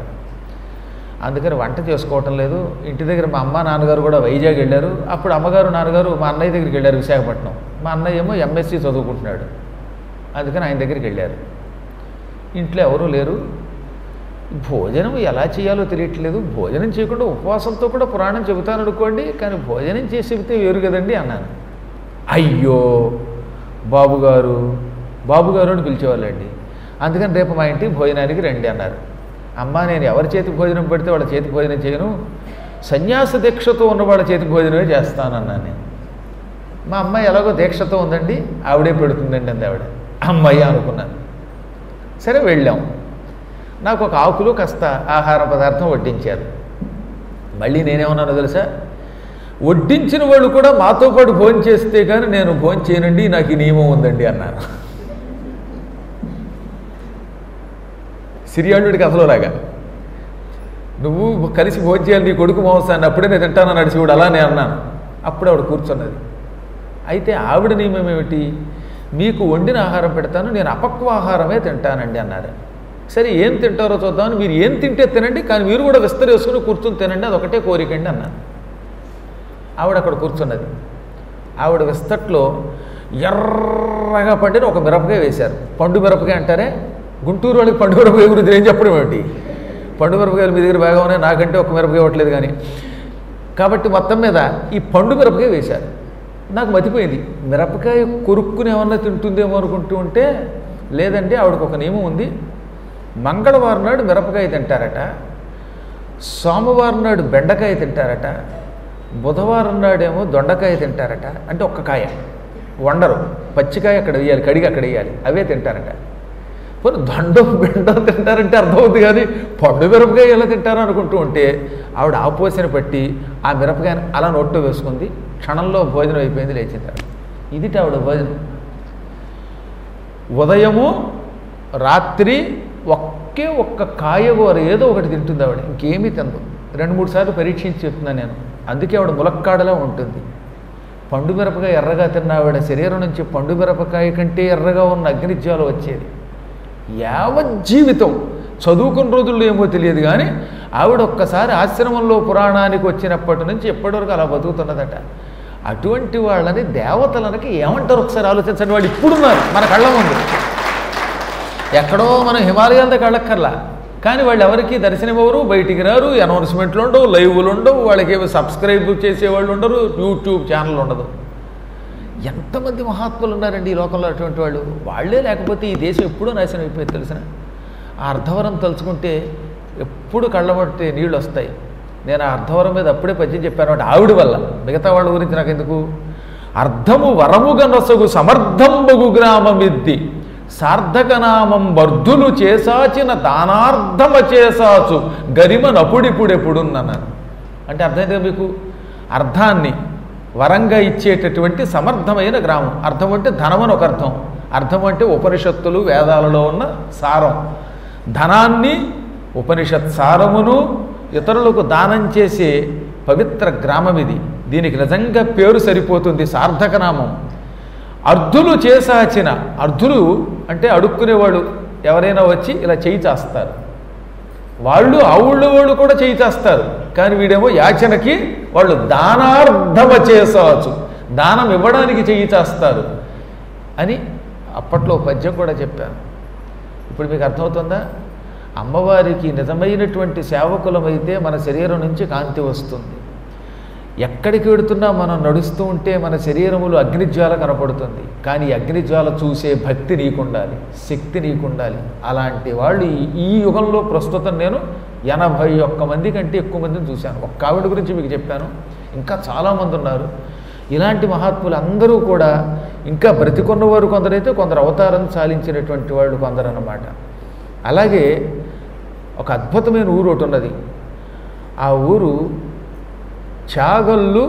అందుకని వంట చేసుకోవటం లేదు. ఇంటి దగ్గర మా అమ్మ నాన్నగారు కూడా వైజాగ్ వెళ్ళారు. అప్పుడు అమ్మగారు నాన్నగారు మా అన్నయ్య దగ్గరికి వెళ్ళారు విశాఖపట్నం. మా అన్నయ్య ఏమో ఎంఎస్సీ చదువుకుంటున్నాడు, అందుకని ఆయన దగ్గరికి వెళ్ళారు. ఇంట్లో ఎవరూ లేరు. భోజనం ఎలా చేయాలో తెలియట్లేదు, భోజనం చేయకుండా ఉపవాసంతో కూడా పురాణం చెబుతాను అనుకోండి, కానీ భోజనం చేసి చెబితే వేరు కదండి అన్నాను. అయ్యో బాబుగారు బాబుగారు అని పిలిచేవాళ్ళండి. అందుకని రేపు మా ఇంటికి భోజనానికి రండి అన్నారు. అమ్మ నేను ఎవరి చేతికి భోజనం పెడితే వాళ్ళ చేతికి భోజనం చేయను, సన్యాస దీక్షతో ఉన్న వాళ్ళ చేతికి భోజనమే చేస్తానన్నాను నేను. మా అమ్మాయి ఎలాగో దీక్షతో ఉందండి, ఆవిడే పెడుతుందండి అంది ఆవిడ. అమ్మాయి అనుకున్నాను. సరే వెళ్ళాం. నాకు ఒక ఆకులు కాస్త ఆహార పదార్థం వడ్డించారు. మళ్ళీ నేనేమన్నానో తెలుసా, వడ్డించిన వాళ్ళు కూడా మాతో పాటు భోజనం చేస్తే కానీ నేను భోజనం చేయనండి, నాకు ఈ నియమం ఉందండి అన్నాను. సిరియాళ్ళుడి కథలోలాగా నువ్వు కలిసి భోజనం చేయాలి, నీ కొడుకు మాంసాన్ని అప్పుడే నేను తింటానని నడిచివాడు, అలా నేను అన్నాను. అప్పుడే ఆవిడ కూర్చున్నది. అయితే ఆవిడ నియమం ఏమిటి, మీకు వండిన ఆహారం పెడతాను, నేను అపక్వ ఆహారమే తింటానండి అన్నారు. సరే ఏం తింటారో చూద్దామని, మీరు ఏం తింటే తినండి, కానీ మీరు కూడా విస్తర వేసుకుని కూర్చుని తినండి, అది ఒకటే కోరికండి అన్నాను. ఆవిడ అక్కడ కూర్చున్నది. ఆవిడ విస్తట్లో ఎర్రగా పండిన ఒక మిరపకాయ వేశారు. పండు మిరపకాయ అంటారే, గుంటూరు వాళ్ళకి పండు మిరపకాయ గురించి ఏం చెప్పడం ఏమిటి, పండు మిరపకాయలు మీ దగ్గర బాగా ఉన్నాయి, నాకంటే ఒక మిరపకాయ ఇవ్వట్లేదు కానీ. కాబట్టి మొత్తం మీద ఈ పండు మిరపకాయ వేశారు. నాకు మతిపోయింది, మిరపకాయ కొరుక్కుని ఏమన్నా తింటుందేమో అనుకుంటూ ఉంటే లేదండి, ఆవిడకు ఒక నియమం ఉంది. మంగళవారం నాడు మిరపకాయ తింటారట, సోమవారం నాడు బెండకాయ తింటారట, బుధవారం నాడేమో దొండకాయ తింటారట. అంటే ఒక్క కాయ వండరు, పచ్చికాయ అక్కడ వేయాలి, కడిగి అక్కడ వేయాలి, అవే తింటారట. పోనీ దొండం బెండం తింటారంటే అర్థమవుతుంది, కానీ పండు మిరపకాయ ఎలా తింటారో అనుకుంటూ ఉంటే ఆవిడ ఆపోసిన పట్టి ఆ మిరపకాయని అలా నోట్లో వేసుకుంది. క్షణంలో భోజనం అయిపోయింది, లేచింది. ఇది ఆవిడ భోజనం. ఉదయము రాత్రి ఒకే ఒక్క కాయగూర ఏదో ఒకటి తింటుంది ఆవిడ, ఇంకేమీ తినదు. రెండు మూడు సార్లు పరీక్షించి చెప్తున్నాను నేను. అందుకే ఆవిడ ములక్కాడలా ఉంటుంది. పండు మిరపకాయ ఎర్రగా తిన్న ఆవిడ శరీరం నుంచి పండు మిరపకాయ కంటే ఎర్రగా ఉన్న అగ్నిజ్వాల వచ్చేది. యావజ్జీవితం చదువుకున్న రోజుల్లో ఏమో తెలియదు కానీ ఆవిడ ఒక్కసారి ఆశ్రమంలో పురాణానికి వచ్చినప్పటి నుంచి ఎప్పటివరకు అలా బతుకుతున్నదట. అటువంటి వాళ్ళని దేవతలకి ఏమంటారు ఒకసారి ఆలోచించండి. వాళ్ళు ఇప్పుడున్నారు మన కళ్ళ ముందు, ఎక్కడో మనం హిమాలయాల కళ్ళక్కర్లా, కానీ వాళ్ళు ఎవరికి దర్శనం ఎవరు, బయటికి రారు, అనౌన్స్మెంట్లు ఉండవు, లైవ్లు ఉండవు, వాళ్ళకి ఏమి సబ్స్క్రైబ్ చేసేవాళ్ళు ఉండరు, యూట్యూబ్ ఛానల్ ఉండదు. ఎంతమంది మహాత్ములు ఉన్నారండి ఈ లోకంలో అటువంటి వాళ్ళు. వాళ్ళే లేకపోతే ఈ దేశం ఎప్పుడూ నాశనం అయిపోయింది తెలిసిన. ఆ అర్ధవరం తలుచుకుంటే ఎప్పుడు కళ్ళబట్టి నీళ్ళు వస్తాయి. నేను ఆ అర్ధవరం మీద అప్పుడే పద్యం చెప్పాను అంటే ఆవిడ వల్ల, మిగతా వాళ్ళ గురించి నాకు ఎందుకు. అర్ధము వరముగా నొసగు సమర్థంబగు గ్రామమిద్ది సార్థకనామం వర్ధులు చేసాచిన దానార్థమ చేసాచు గరిమ నపుడిపుడెప్పుడున్నాను అంటే అర్థమైంది మీకు. అర్థాన్ని వరంగా ఇచ్చేటటువంటి సమర్థమైన గ్రామం. అర్థం అంటే ధనం అని ఒక అర్థం, అర్థం అంటే ఉపనిషత్తులు వేదాలలో ఉన్న సారం. ధనాన్ని ఉపనిషత్ సారమును ఇతరులకు దానం చేసే పవిత్ర గ్రామం ఇది. దీనికి నిజంగా పేరు సరిపోతుంది, సార్థకనామం. అర్ధులు చేసాచిన, అర్ధులు అంటే అడుక్కునేవాడు, ఎవరైనా వచ్చి ఇలా చేయి చేస్తారు, వాళ్ళు ఆ ఊళ్ళో వాళ్ళు కూడా చేయి చేస్తారు. కానీ వీడేమో యాచనకి వాళ్ళు దానార్ధమ చేసవచ్చు, దానం ఇవ్వడానికి చేయి చేస్తారు అని అప్పట్లో పద్యం కూడా చెప్పాను. ఇప్పుడు మీకు అర్థమవుతుందా? అమ్మవారికి నిజమైనటువంటి సేవకులమైతే మన శరీరం నుంచి కాంతి వస్తుంది. ఎక్కడికి వెడుతున్నా మనం నడుస్తూ ఉంటే మన శరీరములో అగ్నిజ్వాల కనపడుతుంది. కానీ అగ్నిజ్వాల చూసే భక్తి నీకుండాలి, శక్తి నీకుండాలి. అలాంటి వాళ్ళు ఈ యుగంలో ప్రస్తుతం నేను ఎనభై ఒక్క మంది కంటే ఎక్కువ మందిని చూశాను. ఒక్క ఆవిడ గురించి మీకు చెప్పాను, ఇంకా చాలామంది ఉన్నారు. ఇలాంటి మహాత్ములు అందరూ కూడా ఇంకా బ్రతికున్నవారు కొందరైతే, కొందరు అవతారం సాధించినటువంటి వాళ్ళు కొందరు అన్నమాట. అలాగే ఒక అద్భుతమైన ఊరు ఒకటి ఉన్నది. ఆ ఊరు చాగల్లు,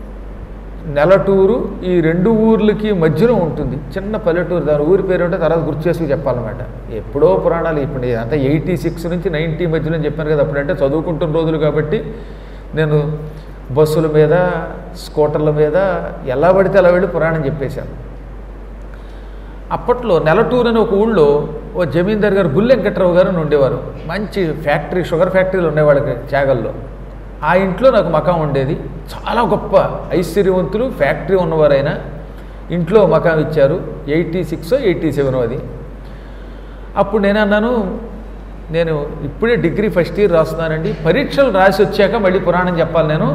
నెలటూరు, ఈ రెండు ఊర్లకి మధ్యలో ఉంటుంది. చిన్న పల్లెటూరు, దాని ఊరి పేరు ఉంటే తర్వాత గుర్తు చేసుకు చెప్పాలన్నమాట. ఎప్పుడో పురాణాలు, ఇప్పుడు అంతా ఎయిటీ సిక్స్ నుంచి నైంటీ మధ్యలో చెప్పాను కదా. అప్పుడంటే చదువుకుంటున్న రోజులు కాబట్టి నేను బస్సుల మీద, స్కూటర్ల మీద ఎలా పడితే అలా వెళ్ళి పురాణం చెప్పేశాను. అప్పట్లో నెలటూరు అని ఒక ఊళ్ళో ఓ జమీందారు గారు గుల్లె వెంకట్రావు గారు అని ఉండేవారు. మంచి ఫ్యాక్టరీ, షుగర్ ఫ్యాక్టరీలు ఉండేవాళ్ళకి చాగల్లో. ఆ ఇంట్లో నాకు మకాం ఉండేది. చాలా గొప్ప ఐశ్వర్యవంతులు, ఫ్యాక్టరీ ఉన్నవారైనా ఇంట్లో మకాం ఇచ్చారు. ఎయిటీ సిక్స్ ఎయిటీ సెవెన్ అది. అప్పుడు నేను అన్నాను, నేను ఇప్పుడే డిగ్రీ ఫస్ట్ ఇయర్ రాస్తున్నానండి, పరీక్షలు రాసి వచ్చాక మళ్ళీ పురాణం చెప్పాలి. నేను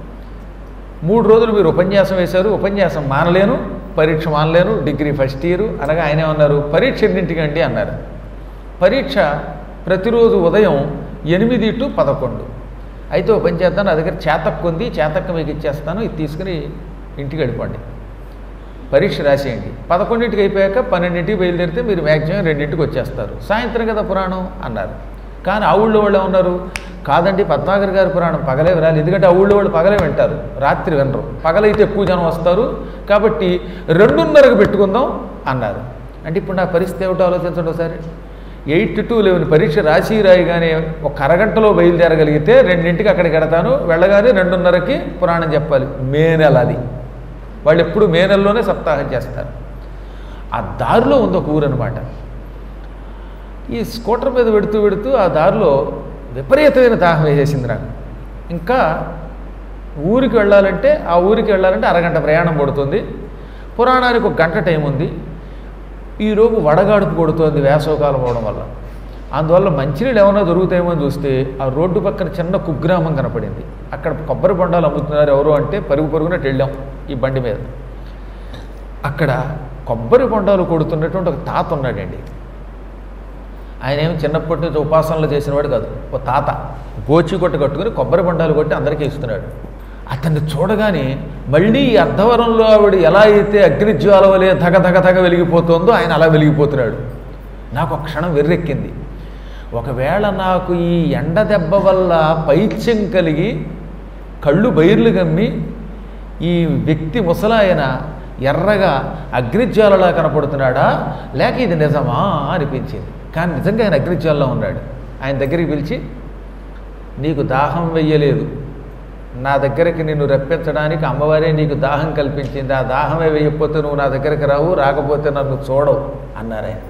మూడు రోజులు మీరు ఉపన్యాసం వేశారు, ఉపన్యాసం మానలేను, పరీక్ష మానలేను, డిగ్రీ ఫస్ట్ ఇయర్ అనగా ఆయన ఏమన్నారు, పరీక్ష ఎన్నింటికండి అన్నారు. పరీక్ష ప్రతిరోజు ఉదయం ఎనిమిది టు పదకొండు. అయితే ఓ పని చేద్దాను, నా దగ్గర చేతక్కు ఉంది, చేతక్క మీకు ఇచ్చేస్తాను, ఇది తీసుకుని ఇంటికి వెళ్ళిపోండి, పరీక్ష రాసేయండి. పదకొండింటికి అయిపోయాక పన్నెండింటికి బయలుదేరితే మీరు మ్యాక్సిమం రెండింటికి వచ్చేస్తారు, సాయంత్రం కదా పురాణం అన్నారు. కానీ ఆ ఊళ్ళో వాళ్ళు ఉన్నారు, కాదండి పద్మాకర్ గారి పురాణం పగలే వినాలి, ఎందుకంటే ఆ ఊళ్ళో వాళ్ళు పగలే వింటారు, రాత్రి వినరు, పగలైతే ఎక్కువ జనం వస్తారు, కాబట్టి రెండున్నరకు పెట్టుకుందాం అన్నారు. అంటే ఇప్పుడు నా పరిస్థితి ఏమిటో ఆలోచించండి ఒకసారి. ఎయిట్ టు లెవెన్ పరీక్ష రాసి రాయిగానే ఒక అరగంటలో బయలుదేరగలిగితే రెండింటికి అక్కడికి వెడతాను, వెళ్ళగానే రెండున్నరకి పురాణం చెప్పాలి. మే నెల అది, వాళ్ళు ఎప్పుడు మే నెలలోనే సప్తాహం చేస్తారు. ఆ దారిలో ఉంది ఒక ఊరు అనమాట. ఈ స్కూటర్ మీద పెడుతూ పెడుతూ ఆ దారిలో విపరీతమైన దాహం వేసేసింది నాకు. ఇంకా ఊరికి వెళ్ళాలంటే, ఆ ఊరికి వెళ్ళాలంటే అరగంట ప్రయాణం పడుతుంది, పురాణానికి ఒక గంట టైం ఉంది. ఈరోజు వడగాడుపు కొడుతోంది వేసవకాలం అవడం వల్ల. అందువల్ల మంచినీళ్ళు ఏమైనా దొరుకుతాయేమో అని చూస్తే ఆ రోడ్డు పక్కన చిన్న కుగ్రామం కనపడింది. అక్కడ కొబ్బరి బొండాలు అమ్ముతున్నారు ఎవరు అంటే పరుగు పరుగునట్టు వెళ్ళాం ఈ బండి మీద. అక్కడ కొబ్బరి బొండాలు కొడుతున్నటువంటి ఒక తాత ఉన్నాడండి. ఆయన ఏమి చిన్నప్పటి నుంచి ఉపాసనలు చేసినవాడు కాదు, ఒక తాత గోచి కొట్ట కట్టుకుని కొబ్బరి బొండాలు కొట్టి అందరికీ ఇస్తున్నాడు. అతన్ని చూడగానే మళ్ళీ ఈ అర్ధవరంలో ఆవిడ ఎలా అయితే అగ్నిజ్వాల వలె ధగ ధగ ధగ వెలిగిపోతుందో ఆయన అలా వెలిగిపోతున్నాడు. నాకు ఒక క్షణం వెర్రెక్కింది. ఒకవేళ నాకు ఈ ఎండ దెబ్బ వల్ల పైత్యం కలిగి కళ్ళు బైర్లు గమ్మి ఈ వ్యక్తి ముసలాయన ఎర్రగా అగ్నిజ్వాలలా కనపడుతున్నాడా, లేక ఇది నిజమా అనిపించింది. కానీ నిజంగా ఆయన అగ్నిజ్వాలలో ఉన్నాడు. ఆయన దగ్గరికి పిలిచి, నీకు దాహం వెయ్యలేదు, నా దగ్గరికి నిన్ను రప్పించడానికి అమ్మవారే నీకు దాహం కల్పించింది, ఆ దాహమే వేయకపోతే నువ్వు నా దగ్గరికి రావు, రాకపోతే నన్ను చూడవు అన్నారు ఆయన.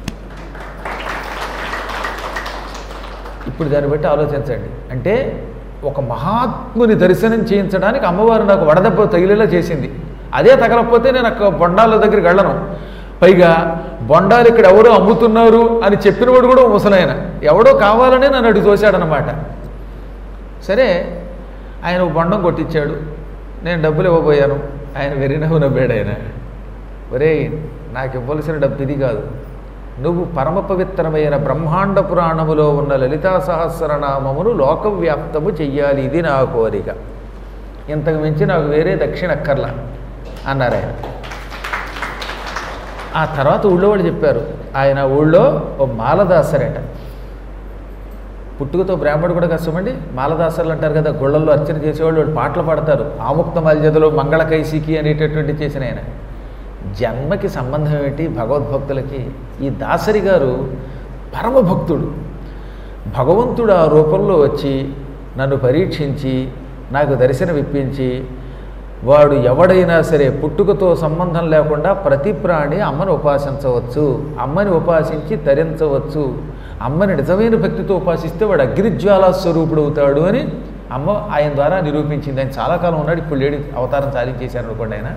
ఇప్పుడు దాన్ని బట్టి ఆలోచించండి. అంటే ఒక మహాత్ముని దర్శనం చేయించడానికి అమ్మవారు నాకు వడదెబ్బ తగిలేలా చేసింది. అదే తగలకపోతే నేను అక్కడ బొండాల దగ్గరికి వెళ్ళను. పైగా బొండాలు ఇక్కడ ఎవరో అమ్ముతున్నారు అని చెప్పినవాడు కూడా ముసలాయన, ఎవడో కావాలనే నన్ను అడిగి తోశాడనమాట. సరే ఆయన బొండం కొట్టించాడు, నేను డబ్బులు ఇవ్వబోయాను. ఆయన వెర్రినవ్వు నవ్వాడు. ఆయన, ఒరే నాకు ఇవ్వవలసిన డబ్బు ఇది కాదు, నువ్వు పరమ పవిత్రమైన బ్రహ్మాండ పురాణములో ఉన్న లలితా సహస్రనామమును లోకవ్యాప్తము చెయ్యాలి, ఇది నా కోరిక, ఇంతకు మించి నాకు వేరే దక్షిణ అక్కర్లా అన్నారు ఆయన. ఆ తర్వాత ఊళ్ళో వాళ్ళు చెప్పారు, ఆయన ఊళ్ళో ఓ మాలదాసరట, పుట్టుకతో బ్రాహ్మణుడు కూడా కష్టమండి. మాలదాసర్లు అంటారు కదా, గుళ్ళల్లో అర్చన చేసేవాళ్ళు, వాళ్ళు పాటలు పాడతారు. ఆముక్త మాల్యదలో మంగళ కైసికి అనేటటువంటి చేసిన ఆయన. జన్మకి సంబంధం ఏమిటి భగవద్భక్తులకి? ఈ దాసరి గారు పరమభక్తుడు. భగవంతుడు ఆ రూపంలో వచ్చి నన్ను పరీక్షించి నాకు దర్శనం ఇప్పించి వాడు ఎవడైనా సరే పుట్టుకతో సంబంధం లేకుండా ప్రతి ప్రాణి అమ్మని ఉపాసించవచ్చు, అమ్మని ఉపాసించి తరించవచ్చు. అమ్మని నిజమైన భక్తితో ఉపాసిస్తే వాడు అగ్నిజ్వాలా స్వరూపుడు అవుతాడు అని అమ్మ ఆయన ద్వారా నిరూపించింది. ఆయన చాలా కాలం ఉన్నాడు, ఇప్పుడు లేడి అవతారం సాధించేశారు అనుకోండి ఆయన.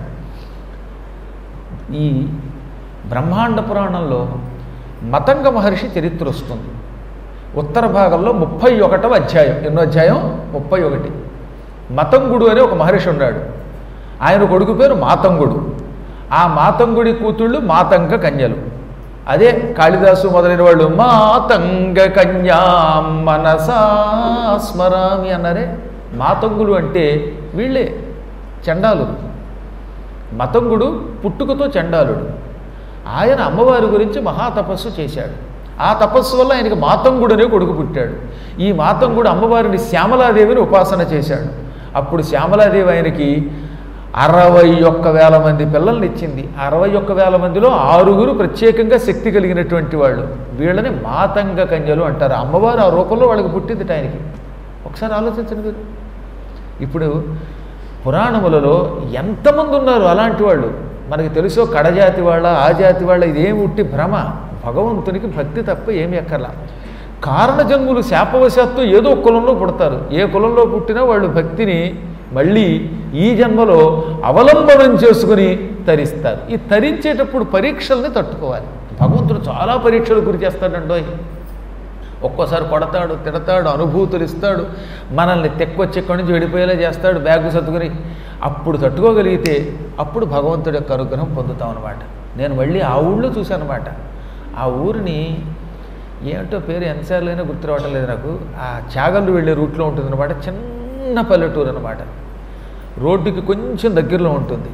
ఈ బ్రహ్మాండ పురాణంలో మతంగ మహర్షి చరిత్ర వస్తుంది. ఉత్తర భాగంలో ముప్పై ఒకటవ అధ్యాయం. ఎన్నో అధ్యాయం? ముప్పై ఒకటి. మతంగుడు అనే ఒక మహర్షి ఉన్నాడు. ఆయన కొడుకు పేరు మాతంగుడు. ఆ మాతంగుడి కూతుళ్ళు మాతంగ కన్యలు. అదే కాళిదాసు మొదలైన వాళ్ళు మాతంగ కన్యా మనసా స్మరామి అన్నారే. మాతంగులు అంటే వీళ్ళే చండాలుడు. మతంగుడు పుట్టుకతో చండాలుడు. ఆయన అమ్మవారి గురించి మహాతపస్సు చేశాడు. ఆ తపస్సు వల్ల ఆయనకి మాతంగుడు అనే కొడుకు పుట్టాడు. ఈ మాతంగుడు అమ్మవారిని శ్యామలాదేవిని ఉపాసన చేశాడు. అప్పుడు శ్యామలాదేవి ఆయనకి అరవై ఒక్క వేల మంది పిల్లల్ని ఇచ్చింది. అరవై ఒక్క వేల మందిలో ఆరుగురు ప్రత్యేకంగా శక్తి కలిగినటువంటి వాళ్ళు. వీళ్ళని మాతంగ కన్యలు అంటారు. అమ్మవారు ఆ రూపంలో వాళ్ళకి పుట్టింది ఆయనకి. ఒకసారి ఆలోచించండి మీరు. ఇప్పుడు పురాణములలో ఎంతమంది ఉన్నారు అలాంటి వాళ్ళు. మనకి తెలుసో కడజాతి వాళ్ళ ఆ జాతి వాళ్ళ ఇదేమి ఉట్టి భ్రమ. భగవంతునికి భక్తి తప్ప ఏమి ఎక్కర్లా. కారణజన్ములు శాపవశాత్తు ఏదో కులంలో పుడతారు. ఏ కులంలో పుట్టినా వాళ్ళు భక్తిని మళ్ళీ ఈ జన్మలో అవలంబనం చేసుకుని తరిస్తారు. ఈ తరించేటప్పుడు పరీక్షల్ని తట్టుకోవాలి. భగవంతుడు చాలా పరీక్షలు గురి చేస్తాడండో. ఒక్కోసారి కొడతాడు, తిడతాడు, అనుభూతులు ఇస్తాడు, మనల్ని తెక్కొచ్చి ఎక్కడి నుంచి వెళ్ళిపోయేలా చేస్తాడు బ్యాగు సర్దుకుని. అప్పుడు తట్టుకోగలిగితే అప్పుడు భగవంతుడి యొక్క అనుగ్రహం పొందుతాం అనమాట. నేను మళ్ళీ ఆ ఊళ్ళో చూశాను అనమాట. ఆ ఊరిని ఏమిటో పేరు ఎంతసార్లు అయినా గుర్తు రావటం లేదు నాకు. ఆ చాగళ్ళు వెళ్ళే రూట్లో ఉంటుందన్నమాట. చిన్న పల్లెటూరు అనమాట. రోడ్డుకి కొంచెం దగ్గరలో ఉంటుంది.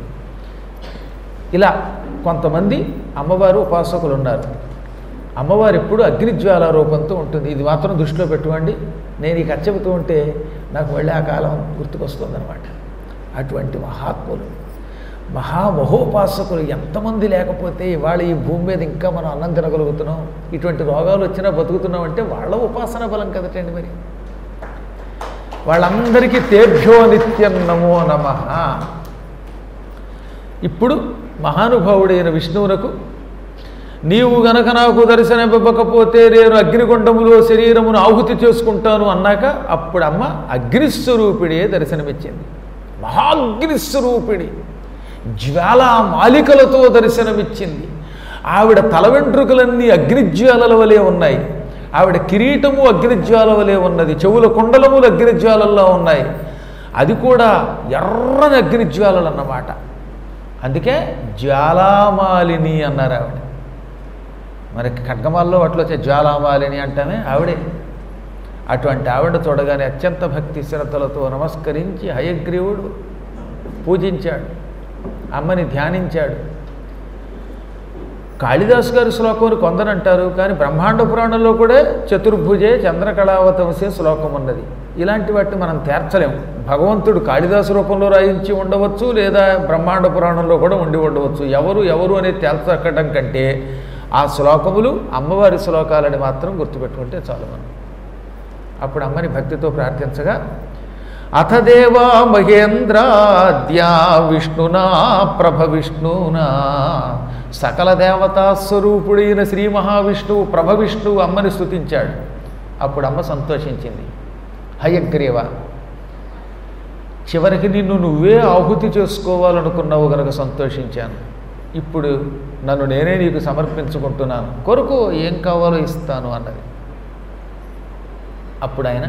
ఇలా కొంతమంది అమ్మవారు ఉపాసకులు ఉన్నారు. అమ్మవారు ఎప్పుడు అగ్నిజ్వాల రూపంతో ఉంటుంది. ఇది మాత్రం దృష్టిలో పెట్టుకోండి. నేను ఈ కథ చెబుతూ ఉంటే నాకు మళ్ళీ ఆ కాలం గుర్తుకొస్తుందన్నమాట. అటువంటి మహాత్ములు, మహామహోపాసకులు ఎంతమంది లేకపోతే ఇవాళ ఈ భూమి మీద ఇంకా మనం అన్నం తినగలుగుతున్నాం, ఇటువంటి రోగాలు వచ్చినా బతుకుతున్నాం అంటే వాళ్ళ ఉపాసన బలం కదటండి. మరి వాళ్ళందరికీ తేభ్యో నిత్యం నమో నమః. ఇప్పుడు మహానుభావుడైన విష్ణువునకు నీవు గనక నాకు దర్శనమివ్వకపోతే నేను అగ్నిగుండములో శరీరమును ఆహుతి చేసుకుంటాను అన్నాక అప్పుడు అమ్మ అగ్నిస్వరూపిడియే దర్శనమిచ్చింది. మహాగ్నిస్వరూపిడి జ్వాలా మాలికలతో దర్శనమిచ్చింది. ఆవిడ తల వెంట్రుకలన్నీ అగ్నిజ్వాలల వలె ఉన్నాయి. ఆవిడ కిరీటము అగ్నిజ్వాల వలె ఉన్నది. చెవుల కుండలములు అగ్నిజ్వాలల్లో ఉన్నాయి. అది కూడా ఎర్రని అగ్నిజ్వాలలు అన్నమాట. అందుకే జ్వాలామాలిని అన్నారు ఆవిడ. మనకి ఖడ్గమాల్లో వాటిలో వచ్చే జ్వాలామాలిని అంటామే ఆవిడే. అటువంటి ఆవిడ చూడగానే అత్యంత భక్తి శ్రద్ధలతో నమస్కరించి హయగ్రీవుడు పూజించాడు, అమ్మని ధ్యానించాడు. కాళిదాసు గారి శ్లోకం కొందరు అంటారు, కానీ బ్రహ్మాండ పురాణంలో కూడా చతుర్భుజే చంద్రకళావతంసే శ్లోకం ఉన్నది. ఇలాంటి వాటిని మనం తేర్చలేము. భగవంతుడు కాళిదాసు రూపంలో రాయించి ఉండవచ్చు, లేదా బ్రహ్మాండ పురాణంలో కూడా ఉండి ఉండవచ్చు. ఎవరు ఎవరు అనేది తేల్చక్కడం కంటే ఆ శ్లోకములు అమ్మవారి శ్లోకాలని మాత్రం గుర్తుపెట్టుకుంటే చాలు మనం. అప్పుడు అమ్మని భక్తితో ప్రార్థించగా అథ దేవా మహేంద్రాద్యా విష్ణునా ప్రభ విష్ణునా సకల దేవతా స్వరూపుడైన శ్రీ మహావిష్ణువు ప్రభ విష్ణువు అమ్మని స్తుతించాడు. అప్పుడు అమ్మ సంతోషించింది. హయగ్రీవ, చివరికి నిన్ను నువ్వే ఆహుతి చేసుకోవాలనుకున్నావు కనుక సంతోషించాను. ఇప్పుడు నన్ను నేనే నీకు సమర్పించుకుంటున్నాను, కొరకు ఏం కావాలో ఇస్తాను అన్నది. అప్పుడు ఆయన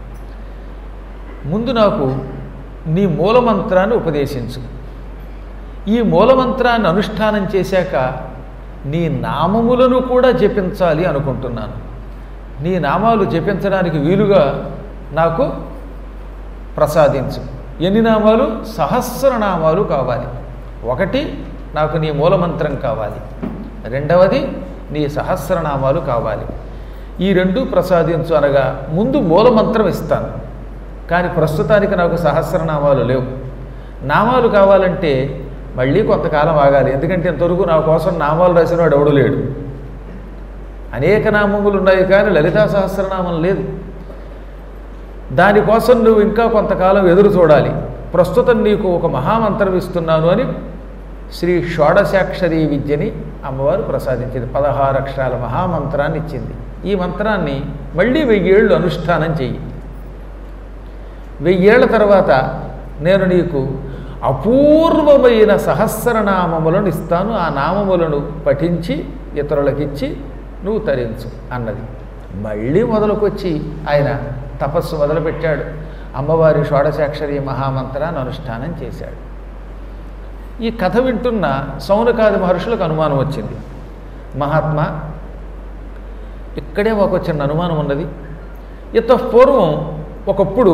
ముందు నాకు నీ మూలమంత్రాన్ని ఉపదేశించు. ఈ మూలమంత్రాన్ని అనుష్ఠానం చేశాక నీ నామములను కూడా జపించాలి అనుకుంటున్నాను. నీ నామాలు జపించడానికి వీలుగా నాకు ప్రసాదించు. ఎన్ని నామాలు? సహస్రనామాలు కావాలి. ఒకటి నాకు నీ మూలమంత్రం కావాలి, రెండవది నీ సహస్రనామాలు కావాలి. ఈ రెండు ప్రసాదించు అనగా ముందు మూలమంత్రం ఇస్తాను, కానీ ప్రస్తుతానికి నాకు సహస్రనామాలు లేవు. నామాలు కావాలంటే మళ్ళీ కొంతకాలం ఆగాలి. ఎందుకంటే ఇంతవరకు నా కోసం నామాలు రాసిన వాడు ఎవడు లేడు. అనేక నామములు ఉన్నాయి కానీ లలితా సహస్రనామం లేదు. దానికోసం నువ్వు ఇంకా కొంతకాలం ఎదురు చూడాలి. ప్రస్తుతం నీకు ఒక మహామంత్రం ఇస్తున్నాను అని శ్రీ షోడశాక్షరీ విద్యని అమ్మవారు ప్రసాదించింది. పదహారు అక్షరాల మహామంత్రాన్ని ఇచ్చింది. ఈ మంత్రాన్ని మళ్ళీ వెయ్యేళ్ళు అనుష్ఠానం చెయ్యి. వెయ్యేళ్ల తర్వాత నేను నీకు అపూర్వమైన సహస్రనామములను ఇస్తాను. ఆ నామములను పఠించి ఇతరులకిచ్చి నువ్వు తరించు అన్నది. మళ్ళీ మొదలుకొచ్చి ఆయన తపస్సు మొదలుపెట్టాడు. అమ్మవారి షోడశాక్షరి మహామంత్రాన్ని అనుష్ఠానం చేశాడు. ఈ కథ వింటున్న సౌనకాది మహర్షులకు అనుమానం వచ్చింది. మహాత్మా, ఇక్కడే ఒక చిన్న అనుమానం ఉన్నది. ఇత పూర్వం ఒకప్పుడు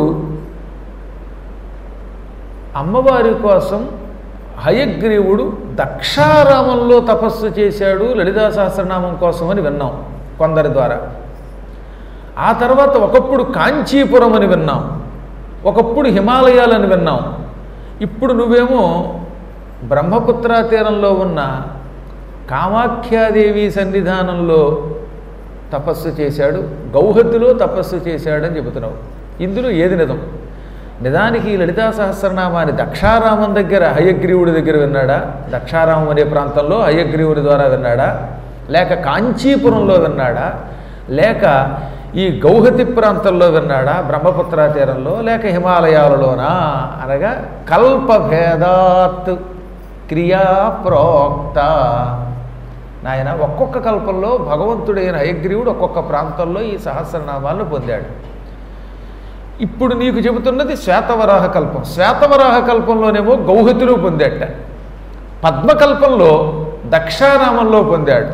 అమ్మవారి కోసం హయగ్రీవుడు దక్షారామంలో తపస్సు చేశాడు లలితా సహస్రనామం కోసం అని విన్నాం కొందరి ద్వారా. ఆ తర్వాత ఒకప్పుడు కాంచీపురం అని విన్నాం, ఒకప్పుడు హిమాలయాలని విన్నాం. ఇప్పుడు నువ్వేమో బ్రహ్మపుత్ర తీరంలో ఉన్న కామాఖ్యాదేవి సన్నిధానంలో తపస్సు చేశాడు, గౌహతిలో తపస్సు చేశాడని చెబుతున్నావు. ఇందులో ఏది నిజం? నిజానికి లలితా సహస్రనామాన్ని దక్షారామం దగ్గర హయగ్రీవుడి దగ్గర విన్నాడా, దక్షారామం అనే ప్రాంతంలో హయగ్రీవుడి ద్వారా విన్నాడా, లేక కాంచీపురంలో విన్నాడా, లేక ఈ గౌహతి ప్రాంతంలో విన్నాడా, బ్రహ్మపుత్ర తీరంలో, లేక హిమాలయాలలోనా అనగా కల్పభేదాత్ క్రియా ప్రోక్త. నాయన, ఒక్కొక్క కల్పంలో భగవంతుడైన హయగ్రీవుడు ఒక్కొక్క ప్రాంతంలో ఈ సహస్రనామాలను పొందాడు. ఇప్పుడు నీకు చెబుతున్నది శ్వేతవరాహ కల్పం. శ్వేతవరాహ కల్పంలోనేమో గౌహతిలో పొందాట, పద్మకల్పంలో దక్షారామంలో పొందాడు.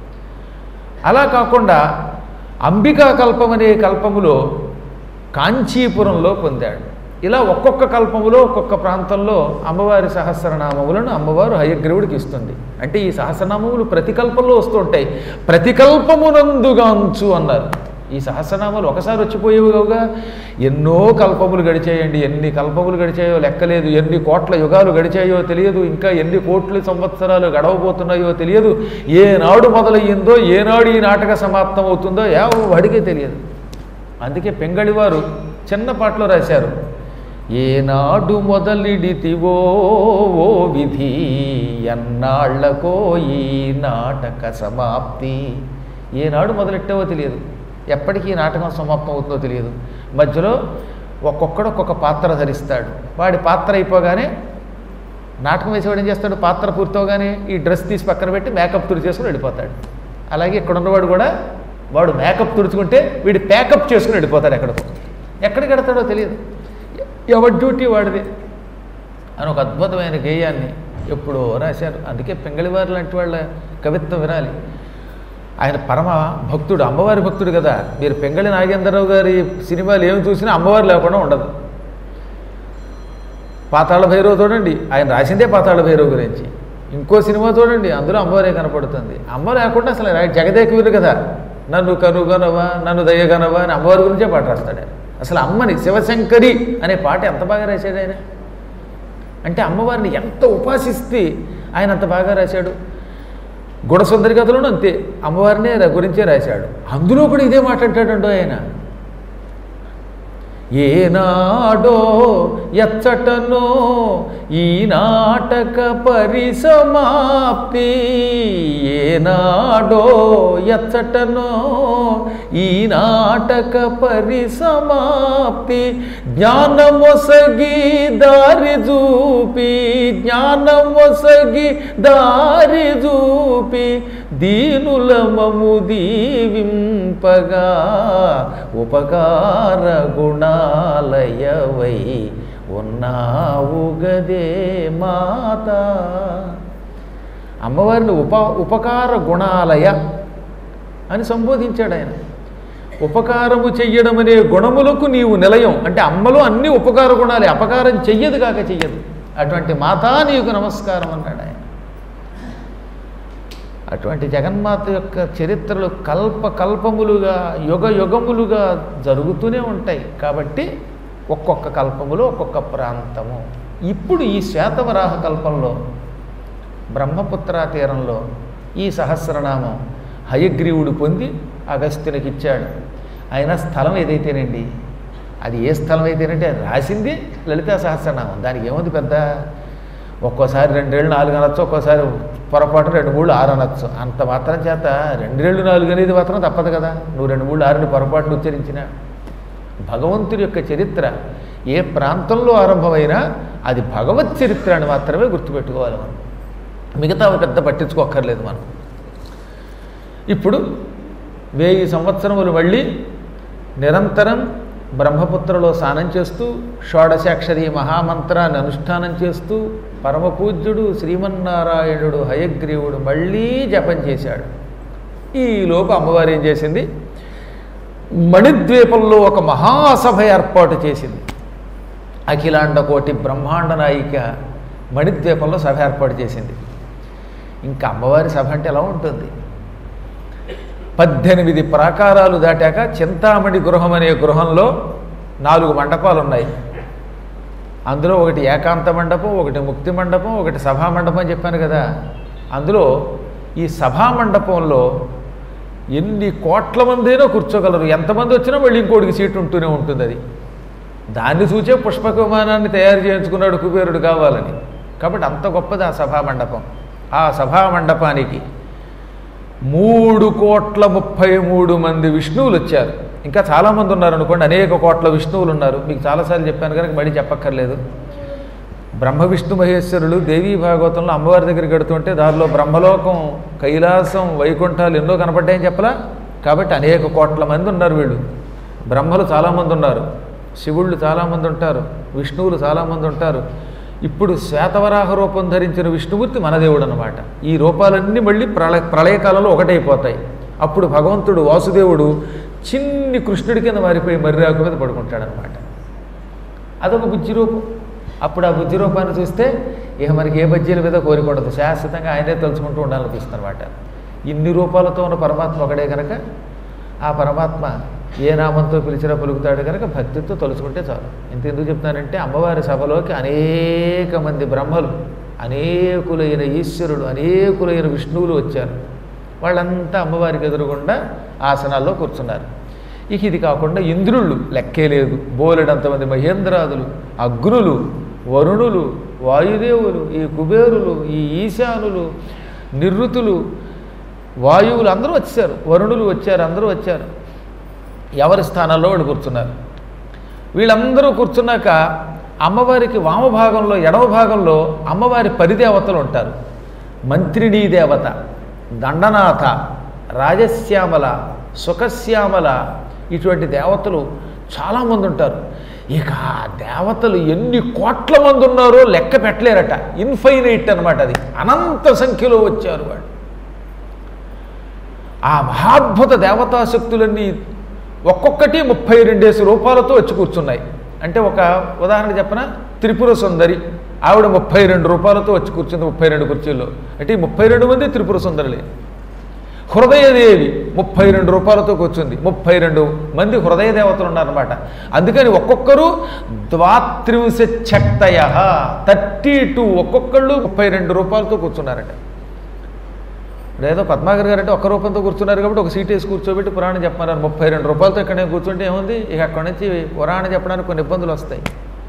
అలా కాకుండా అంబికా కల్పం అనే కల్పములో కాంచీపురంలో పొందాడు. ఇలా ఒక్కొక్క కల్పములో ఒక్కొక్క ప్రాంతంలో అమ్మవారి సహస్రనామములను అమ్మవారు హయగ్రీవుడికి ఇస్తుంది. అంటే ఈ సహస్రనామములు ప్రతి కల్పంలో వస్తుంటాయి. ప్రతికల్పమునందుగాంచు అన్నారు. ఈ సహస్రనామాలు ఒకసారి వచ్చిపోయేవి కావుగా, ఎన్నో కల్పములు గడిచాయండి. ఎన్ని కల్పములు గడిచాయో లెక్కలేదు, ఎన్ని కోట్ల యుగాలు గడిచాయో తెలియదు, ఇంకా ఎన్ని కోట్ల సంవత్సరాలు గడవబోతున్నాయో తెలియదు, ఏనాడు మొదలయ్యిందో ఏనాడు ఈ నాటక సమాప్తం అవుతుందో ఎవడికే తెలియదు. అందుకే పెంగళివారు చిన్న పాటలో రాశారు, ఏనాడు మొదలిడితివో ఓ విధి ఎన్నాళ్లకో ఈ నాటక సమాప్తి. ఏనాడు మొదలెట్టావో తెలియదు, ఎప్పటికీ నాటకం సమాప్తం అవుతుందో తెలియదు. మధ్యలో ఒక్కొక్కడు ఒక్కొక్క పాత్ర ధరిస్తాడు. వాడి పాత్ర అయిపోగానే నాటకం వేసేవాడు ఏం చేస్తాడు, పాత్ర పూర్తవగానే ఈ డ్రెస్ తీసి పక్కన పెట్టి మేకప్ తుడి చేసుకుని వెళ్ళిపోతాడు. అలాగే ఇక్కడ ఉన్నవాడు కూడా వాడు మేకప్ తుడుచుకుంటే వీడి ప్యాకప్ చేసుకుని వెళ్ళిపోతాడు. ఎక్కడికో ఎక్కడికి వెడతాడో తెలియదు, ఎవరి డ్యూటీ వాడిది అని ఒక అద్భుతమైన గేయాన్ని ఎప్పుడో రాశారు. అందుకే పెంగళివారు లాంటి వాళ్ళ కవిత్వం వినాలి. ఆయన పరమ భక్తుడు, అమ్మవారి భక్తుడు కదా. మీరు పెంగళి నాగేంద్రరావు గారి సినిమాలు ఏమి చూసినా అమ్మవారు లేకుండా ఉండదు. పాతాళ భైరవ చూడండి, ఆయన రాసిందే పాతాళ భైరవ గురించి. ఇంకో సినిమా చూడండి, అందులో అమ్మవారే కనపడుతుంది. అమ్మ లేకుండా అసలు జగదేకవీరు కదా, నన్ను కనుగొనవా నన్ను దయగనవా అని అమ్మవారి గురించే పాట రాస్తాడు ఆయన. అసలు అమ్మని శివశంకరి అనే పాట ఎంత బాగా రాశాడు ఆయన. అంటే అమ్మవారిని ఎంత ఉపాసిస్తే ఆయన అంత బాగా రాశాడు. గుణసుందరి కథలోనూ అంతే, అమ్మవారినే గురించే రాశాడు. అందులో కూడా ఇదే మాట్లాడతాడండో ఆయన. ఏనాడో ఎచ్చటనో ఈ నాటక పరిసమాప్తి, ఏనాడో ఎచ్చటనో ఈ నాటక పరిసమాప్తి, జ్ఞానమొసగి దారి చూపి జ్ఞానమొసగి దారి చూపి దీనుల మము దీవింపగా ఉపకార గుణాలయవై ఉన్నావు గదే మాత. అమ్మవారిని ఉప ఉపకార గుణాలయ అని సంబోధించాడు ఆయన. ఉపకారము చెయ్యడం అనే గుణములకు నీవు నిలయం. అంటే అమ్మలో అన్ని ఉపకార గుణాలే, అపకారం చెయ్యదు కాక చెయ్యదు. అటువంటి మాత నీకు నమస్కారం అన్నాడు ఆయన. అటువంటి జగన్మాత యొక్క చరిత్రలు కల్ప కల్పములుగా యుగ యుగములుగా జరుగుతూనే ఉంటాయి. కాబట్టి ఒక్కొక్క కల్పములో ఒక్కొక్క ప్రాంతము. ఇప్పుడు ఈ శ్వేతవరాహ కల్పంలో బ్రహ్మపుత్ర తీరంలో ఈ సహస్రనామం హయగ్రీవుడు పొంది అగస్త్యునికి ఇచ్చాడు. అయినా స్థలం ఏదైతేనండి అది ఏ స్థలం అయితేనంటే అది రాసింది లలితా సహస్రనామం, దానికి ఏముంది పెద్ద. ఒక్కోసారి రెండేళ్ళు నాలుగు అనొచ్చు, ఒక్కోసారి పొరపాటు రెండు మూడు ఆరు అనొచ్చు. అంత మాత్రం చేత రెండేళ్ళు నాలుగు అనేది మాత్రం తప్పదు కదా, నువ్వు రెండు మూడు ఆరుని పొరపాటును ఉచ్చరించిన. భగవంతుడి యొక్క చరిత్ర ఏ ప్రాంతంలో ఆరంభమైనా అది భగవత్ చరిత్ర అని మాత్రమే గుర్తుపెట్టుకోవాలి మనం, మిగతా పెద్ద పట్టించుకోక్కర్లేదు మనం. ఇప్పుడు వెయ్యి సంవత్సరములు మళ్ళీ నిరంతరం బ్రహ్మపుత్రలో స్నానం చేస్తూ షోడశాక్షరి మహామంత్రాన్ని అనుష్ఠానం చేస్తూ పరమపూజ్యుడు శ్రీమన్నారాయణుడు హయగ్రీవుడు మళ్ళీ జపం చేశాడు. ఈలోపు అమ్మవారు ఏం చేసింది, మణిద్వీపంలో ఒక మహాసభ ఏర్పాటు చేసింది. అఖిలాండ కోటి బ్రహ్మాండ నాయిక మణిద్వీపంలో సభ ఏర్పాటు చేసింది. ఇంకా అమ్మవారి సభ అంటే ఎలా ఉంటుంది, పద్దెనిమిది ప్రాకారాలు దాటాక చింతామణి గృహం అనే గృహంలో నాలుగు మండపాలు ఉన్నాయి. అందులో ఒకటి ఏకాంత మండపం, ఒకటి ముక్తి మండపం, ఒకటి సభా మండపం అని చెప్పాను కదా. అందులో ఈ సభా మండపంలో ఎన్ని కోట్ల మందైనా కూర్చోగలరు, ఎంతమంది వచ్చినా మళ్ళీ ఇంకోటికి సీటు ఉంటూనే ఉంటుంది. అది దాన్ని చూచే పుష్పక విమానాన్ని తయారు చేయించుకున్నాడు కుబేరుడు కావాలని. కాబట్టి అంత గొప్పది ఆ సభా మండపం. ఆ సభా మండపానికి మూడు కోట్ల ముప్పై మూడు మంది విష్ణువులు వచ్చారు. ఇంకా చాలామంది ఉన్నారు అనుకోండి, అనేక కోట్ల విష్ణువులు ఉన్నారు. మీకు చాలాసార్లు చెప్పాను కనుక మళ్ళీ చెప్పక్కర్లేదు. బ్రహ్మ విష్ణు మహేశ్వరులు దేవీ భాగవతంలో అమ్మవారి దగ్గరికి వెడుతుంటే దారిలో బ్రహ్మలోకం, కైలాసం, వైకుంఠాలు ఎన్నో కనపడ్డాయని చెప్పలా. కాబట్టి అనేక కోట్ల మంది ఉన్నారు వీళ్ళు. బ్రహ్మలు చాలామంది ఉన్నారు, శివుళ్ళు చాలామంది ఉంటారు, విష్ణువులు చాలామంది ఉంటారు. ఇప్పుడు శ్వేతవరాహ రూపం ధరించిన విష్ణుమూర్తి మన దేవుడు అన్నమాట. ఈ రూపాలన్నీ మళ్ళీ ప్రళయ ప్రళయకాలంలో ఒకటైపోతాయి. అప్పుడు భగవంతుడు వాసుదేవుడు చిన్ని కృష్ణుడి కింద మారిపోయి మర్యాకు మీద పడుకుంటాడనమాట. అదొక బుజ్జి రూపం. అప్పుడు ఆ బుజ్జి రూపాన్ని చూస్తే ఇక మనకి ఏ బజ్జీల మీద కోరికూడదు, శాశ్వతంగా ఆయనే తలుచుకుంటూ ఉండాలనిపిస్తుంది అనమాట. ఇన్ని రూపాలతో ఉన్న పరమాత్మ ఒకడే కనుక ఆ పరమాత్మ ఏ నామంతో పిలిచినా పలుకుతాడు కనుక భక్తితో తలుచుకుంటే చాలు. ఇంత ఎందుకు చెప్తానంటే అమ్మవారి సభలోకి అనేక మంది బ్రహ్మలు, అనేకులైన ఈశ్వరుడు, అనేకులైన విష్ణువులు వచ్చారు. వాళ్ళంతా అమ్మవారికి ఎదురుగుండా ఆసనాల్లో కూర్చున్నారు. ఇక ఇది కాకుండా ఇంద్రుళ్ళు లెక్కే లేదు, బోలెడంతమంది మహేంద్రాదులు, అగ్నులు, వరుణులు, వాయుదేవులు, ఈ కుబేరులు, ఈ ఈశానులు, నిరుతులు, వాయువులు అందరూ వచ్చారు, వరుణులు వచ్చారు, అందరూ వచ్చారు. ఎవరి స్థానాల్లో వాళ్ళు కూర్చున్నారు. వీళ్ళందరూ కూర్చున్నాక అమ్మవారికి వామభాగంలో, ఎడవ భాగంలో అమ్మవారి పరిదేవతలు ఉంటారు. మంత్రిణీ దేవత, దండనాథ, రాజశ్యామల, సుఖశ్యామల, ఇటువంటి దేవతలు చాలామంది ఉంటారు. ఇక ఆ దేవతలు ఎన్ని కోట్ల మంది ఉన్నారో లెక్క పెట్టలేరట. ఇన్ఫైనైట్ అనమాట, అది అనంత సంఖ్యలో వచ్చారు వాళ్ళు. ఆ మహాద్భుత దేవతాశక్తులన్నీ ఒక్కొక్కటి ముప్పై రెండేసి రూపాలతో వచ్చి కూర్చున్నాయి. అంటే ఒక ఉదాహరణ చెప్పన, త్రిపుర సుందరి ఆవిడ ముప్పై రెండు రూపాయలతో వచ్చి కూర్చుంది ముప్పై రెండు కుర్చీల్లో. అంటే ఈ ముప్పై రెండు మంది త్రిపుర సుందరులే. హృదయదేవి ముప్పై రెండు రూపాయలతో కూర్చుంది. ముప్పై రెండు మంది హృదయ దేవతలు ఉన్నారన్నమాట. అందుకని ఒక్కొక్కరు ద్వాత్రింశక్తయ థర్టీ టూ ఒక్కొక్కళ్ళు ముప్పై రెండు రూపాయలతో కూర్చున్నారట. లేదో పద్మాకర్ గారు అంటే ఒక్క రూపంతో కూర్చున్నారు కాబట్టి ఒక సీట్ వేసి కూర్చోబెట్టి పురాణం చెప్పమన్నారు. ముప్పై రెండు రూపాయలతో ఇక్కడ నేను కూర్చుంటే ఏముంది, ఇక అక్కడి నుంచి పురాణం చెప్పడానికి కొన్ని ఇబ్బందులు వస్తాయి.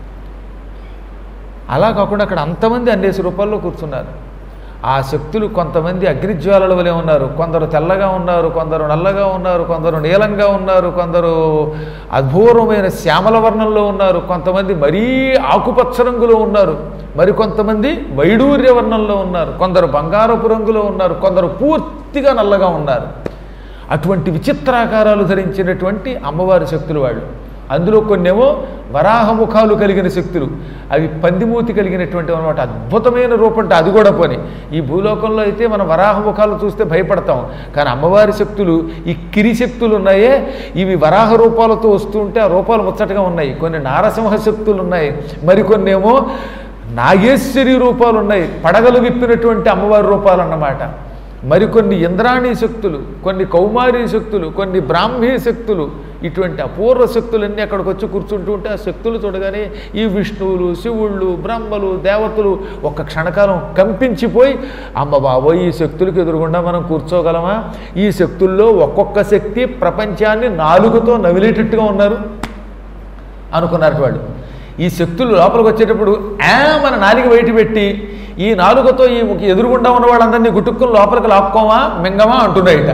అలా కాకుండా అక్కడ అంతమంది అన్నేసి రూపాయల్లో కూర్చున్నారు. ఆ శక్తులు కొంతమంది అగ్నిజ్వాలల వలె ఉన్నారు, కొందరు తెల్లగా ఉన్నారు, కొందరు నల్లగా ఉన్నారు, కొందరు నీలంగా ఉన్నారు, కొందరు అద్భుతమైన శ్యామల వర్ణంలో ఉన్నారు, కొంతమంది మరీ ఆకుపచ్చ రంగులో ఉన్నారు, మరి కొంతమంది వైడూర్య వర్ణంలో ఉన్నారు, కొందరు బంగారపు రంగులో ఉన్నారు, కొందరు పూర్తిగా నల్లగా ఉన్నారు. అటువంటి విచిత్రాకారాలు ధరించినటువంటి అమ్మవారి శక్తులు వాళ్ళు. అందులో కొన్నేమో వరాహముఖాలు కలిగిన శక్తులు, అవి పందిమూతి కలిగినటువంటి అనమాట. అద్భుతమైన రూపం అంటే అది కూడా పోని. ఈ భూలోకంలో అయితే మనం వరాహముఖాలు చూస్తే భయపడతాం, కానీ అమ్మవారి శక్తులు ఈ కిరి శక్తులు ఉన్నాయే, ఇవి వరాహ రూపాలతో వస్తూ ఉంటే ఆ రూపాలు ముచ్చటగా ఉన్నాయి. కొన్ని నారసింహ శక్తులు ఉన్నాయి, మరికొన్నేమో నాగేశ్వరి రూపాలు ఉన్నాయి, పడగలు విప్పినటువంటి అమ్మవారి రూపాలు అన్నమాట. మరికొన్ని ఇంద్రాణీ శక్తులు, కొన్ని కౌమారీ శక్తులు, కొన్ని బ్రాహ్మీ శక్తులు, ఇటువంటి అపూర్వ శక్తులన్నీ అక్కడికి వచ్చి కూర్చుంటూ ఉంటే ఆ శక్తులు చూడగానే ఈ విష్ణువులు, శివుళ్ళు, బ్రహ్మలు, దేవతలు ఒక్క క్షణకాలం కంపించిపోయి, అమ్మ బాబోయ్ ఈ శక్తులకు ఎదురుగుండా మనం కూర్చోగలమా, ఈ శక్తుల్లో ఒక్కొక్క శక్తి ప్రపంచాన్ని నాలుగుతో నవిలేటట్టుగా ఉన్నారు. అనుకున్నారు వాళ్ళు. ఈ శక్తులు లోపలికి వచ్చేటప్పుడు ఆ మన నాలుగు బయట పెట్టి ఈ నాలుగుతో ఈ ఎదురుగుండా ఉన్న వాళ్ళందరినీ గుట్టుక్కుని లోపలికి లాక్కోమా మింగమా అంటున్నాయిట.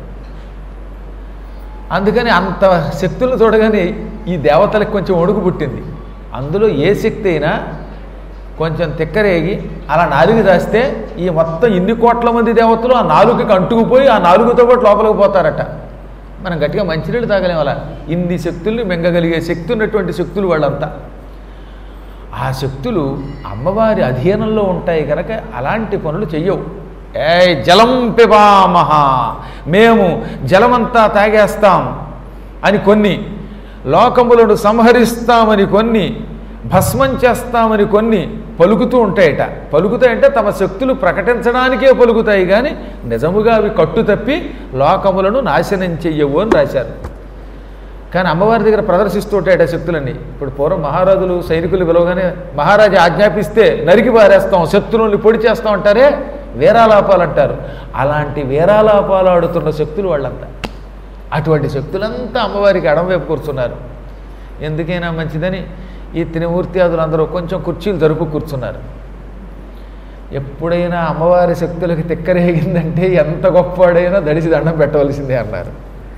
అందుకని అంత శక్తులు చూడగానే ఈ దేవతలకు కొంచెం ఒడుగు పుట్టింది. అందులో ఏ శక్తి అయినా కొంచెం తిక్కరేగి అలా నాలుగు దాస్తే ఈ మొత్తం ఇన్ని కోట్ల మంది దేవతలు ఆ నాలుగుకి అంటుకుపోయి ఆ నాలుగుతో పాటు లోపలికి పోతారట. మనం గట్టిగా మంచినీళ్ళు తాగలేం అలా. ఇన్ని శక్తుల్ని మింగగలిగే శక్తి ఉన్నటువంటి శక్తులు వాళ్ళంతా. ఆ శక్తులు అమ్మవారి అధీనంలో ఉంటాయి కనుక అలాంటి పనులు చెయ్యవు. ఏ జలం పిబామహ, మేము జలమంతా తాగేస్తాం అని కొన్ని, లోకములను సంహరిస్తామని కొన్ని, భస్మం చేస్తామని కొన్ని పలుకుతూ ఉంటాయట. పలుకుతాయంటే తమ శక్తులు ప్రకటించడానికే పలుకుతాయి కానీ నిజముగా అవి కట్టు తప్పి లోకములను నాశనం చెయ్యవు అని రాశారు. కానీ అమ్మవారి దగ్గర ప్రదర్శిస్తూ ఉంటాయట శక్తులన్నీ. ఇప్పుడు పూర్వం మహారాజులు సైనికులు పిలవగానే మహారాజు ఆజ్ఞాపిస్తే నరికి పారేస్తాం, శత్రువుల్ని పొడి చేస్తాం అంటారే, వీరాలాపాలు అంటారు. అలాంటి వీరాలాపాలు ఆడుతున్న శక్తులు వాళ్ళంతా. అటువంటి శక్తులంతా అమ్మవారికి ఎడమవైపు కూర్చున్నారు. ఎందుకైనా మంచిదని ఈ త్రిమూర్తి అందరూ కొంచెం కుర్చీలు జరుపు కూర్చున్నారు. ఎప్పుడైనా అమ్మవారి శక్తులకి తిక్కరేగిందంటే ఎంత గొప్పవాడైనా దడిసి దండం పెట్టవలసిందే అన్నారు.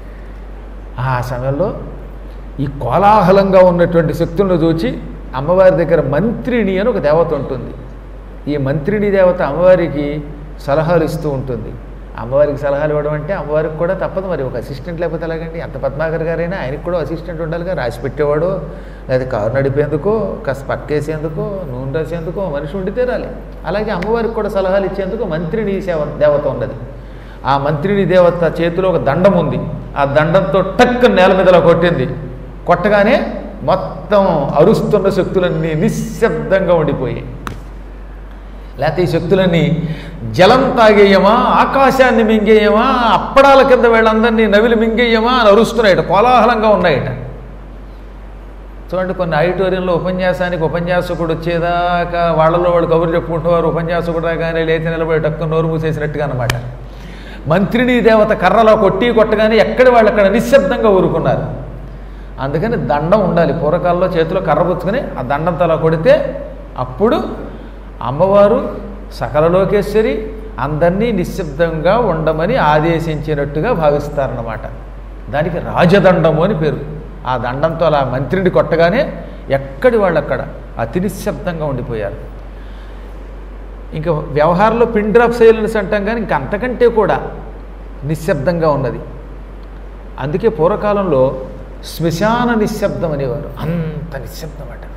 ఆ సమయంలో ఈ కోలాహలంగా ఉన్నటువంటి శక్తులను చూచి అమ్మవారి దగ్గర మంత్రిణి అని ఒక దేవత ఉంటుంది. ఈ మంత్రిణి దేవత అమ్మవారికి సలహాలు ఇస్తూ ఉంటుంది. అమ్మవారికి సలహాలు ఇవ్వడం అంటే అమ్మవారికి కూడా తప్పదు మరి. ఒక అసిస్టెంట్ లేకపోతే ఎలాగండి? అంత పద్మాకర్ గారైనా ఆయనకి కూడా అసిస్టెంట్ ఉండాలిగా. రాసి పెట్టేవాడు, లేదా కారు నడిపేందుకో, కాస్త పక్కేసేందుకో, నూనె రాసేందుకో మనిషి ఉండి తీరాలి. అలాగే అమ్మవారికి కూడా సలహాలు ఇచ్చేందుకు మంత్రిణి సేవ దేవత ఉన్నది. ఆ మంత్రిని దేవత చేతిలో ఒక దండం ఉంది. ఆ దండంతో టక్ నేల మీదలో కొట్టింది. కొట్టగానే మొత్తం అరుస్తున్న శక్తులన్నీ నిశ్శబ్దంగా ఉండిపోయాయి. లేకపోతే ఈ శక్తులన్నీ జలం తాగేయమా, ఆకాశాన్ని మింగేయమా, అప్పడాల కింద వీళ్ళందరినీ నవిలి మింగేయమా అని అరుస్తున్నాయట, కోలాహలంగా ఉన్నాయట. చూడండి, కొన్ని ఆడిటోరియంలో ఉపన్యాసానికి ఉపన్యాసకుడు వచ్చేదాకా వాళ్ళలో వాళ్ళు కబురు చెప్పుకుంటున్నారు. ఉపన్యాసకుడు కానీ లేచి నిలబడి టక్కున నోరు మూసేసినట్టుగా అనమాట. మంత్రిని దేవత కర్రలో కొట్టి కొట్టగానే ఎక్కడి వాళ్ళు అక్కడ నిశ్శబ్దంగా ఊరుకున్నారు. అందుకని దండం ఉండాలి. పూర్వకాలంలో చేతిలో కర్ర పుచ్చుకొని ఆ దండంతో అలా కొడితే అప్పుడు అమ్మవారు సకల లోకేశ్వరి అందరినీ నిశ్శబ్దంగా ఉండమని ఆదేశించినట్టుగా భావిస్తారన్నమాట. దానికి రాజదండము అని పేరు. ఆ దండంతో అలా మంత్రిని కొట్టగానే ఎక్కడి వాళ్ళు అక్కడ అతి నిశ్శబ్దంగా ఉండిపోయారు. ఇంకా వ్యవహారంలో పిన్ డ్రాప్ సైలెన్స్ అంటాం కానీ ఇంక అంతకంటే కూడా నిశ్శబ్దంగా ఉన్నది. అందుకే పూర్వకాలంలో శ్మశాన నిశ్శబ్దం అనేవారు. అంత నిశ్శబ్దం అట.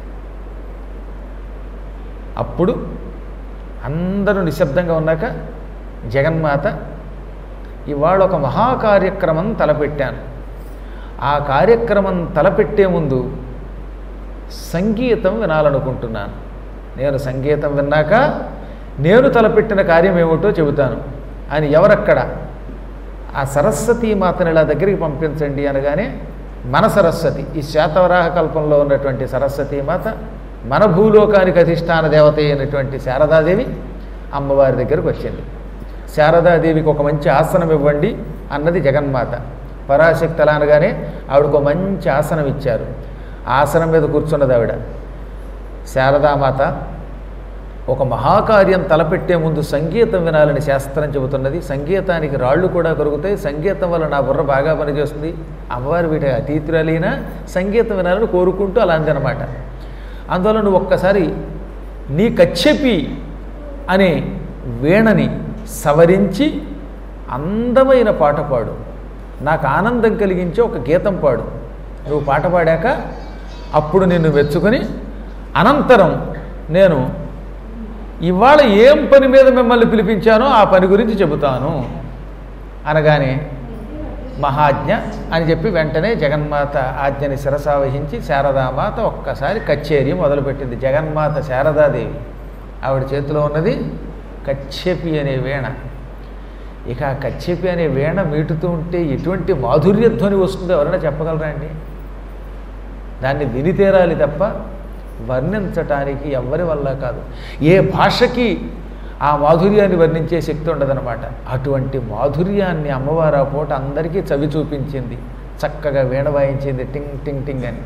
అప్పుడు అందరూ నిశ్శబ్దంగా ఉన్నాక జగన్మాత ఇవాళ ఒక మహాకార్యక్రమం తలపెట్టాను. ఆ కార్యక్రమం తలపెట్టే ముందు సంగీతం వినాలనుకుంటున్నాను. నేను సంగీతం విన్నాక నేను తలపెట్టిన కార్యం ఏమిటో చెబుతాను అని ఎవరక్కడ ఆ సరస్వతీమాతని ఇలా దగ్గరికి పంపించండి అనగానే మన సరస్వతి, ఈ శాతవరాహ కల్పంలో ఉన్నటువంటి సరస్వతీమాత, మన భూలోకానికి అధిష్టాన దేవత అయినటువంటి శారదాదేవి అమ్మవారి దగ్గరకు వచ్చింది. శారదాదేవికి ఒక మంచి ఆసనం ఇవ్వండి అన్నది జగన్మాత. పరాశక్తి అలా అనగానే ఆవిడకు ఒక మంచి ఆసనం ఇచ్చారు. ఆసనం మీద కూర్చున్నది ఆవిడ. శారదామాత ఒక మహాకార్యం తలపెట్టే ముందు సంగీతం వినాలని శాస్త్రం చెబుతున్నది. సంగీతానికి రాళ్ళు కూడా కరుగుతాయి. సంగీతం వల్ల నా బుర్ర బాగా పనిచేస్తుంది. అమ్మవారు వీటి అతీతురాలైనా సంగీతం వినాలని కోరుకుంటూ అలా అందనమాట. అందువల్ల నువ్వు ఒక్కసారి నీ కచ్చెపి అనే వీణని సవరించి అందమైన పాట పాడు, నాకు ఆనందం కలిగించే ఒక గీతం పాడు. నువ్వు పాట పాడాక అప్పుడు నిన్ను మెచ్చుకొని అనంతరం నేను ఇవాళ ఏం పని మీద మిమ్మల్ని పిలిపించానో ఆ పని గురించి చెబుతాను అనగానే మహాజ్ఞ అని చెప్పి వెంటనే జగన్మాత ఆజ్ఞని శిరసావహించి శారదామాత ఒక్కసారి కచ్చేరి మొదలుపెట్టింది. జగన్మాత శారదాదేవి ఆవిడ చేతిలో ఉన్నది కచ్చెపి అనే వీణ. ఇక ఆ కచ్చెపి అనే వీణ మీటుతూ ఉంటే ఎటువంటి మాధుర్యధ్వని వస్తుందో ఎవరైనా చెప్పగలరా అండి? దాన్ని విని తీరాలి తప్ప వర్ణించటానికి ఎవ్వరి వల్ల కాదు. ఏ భాషకి ఆ మాధుర్యాన్ని వర్ణించే శక్తి ఉండదన్నమాట. అటువంటి మాధుర్యాన్ని అమ్మవారు ఆ పూట అందరికీ చవి చూపించింది. చక్కగా వీణ వాయించింది టింగ్ టింగ్ టింగ్ అని.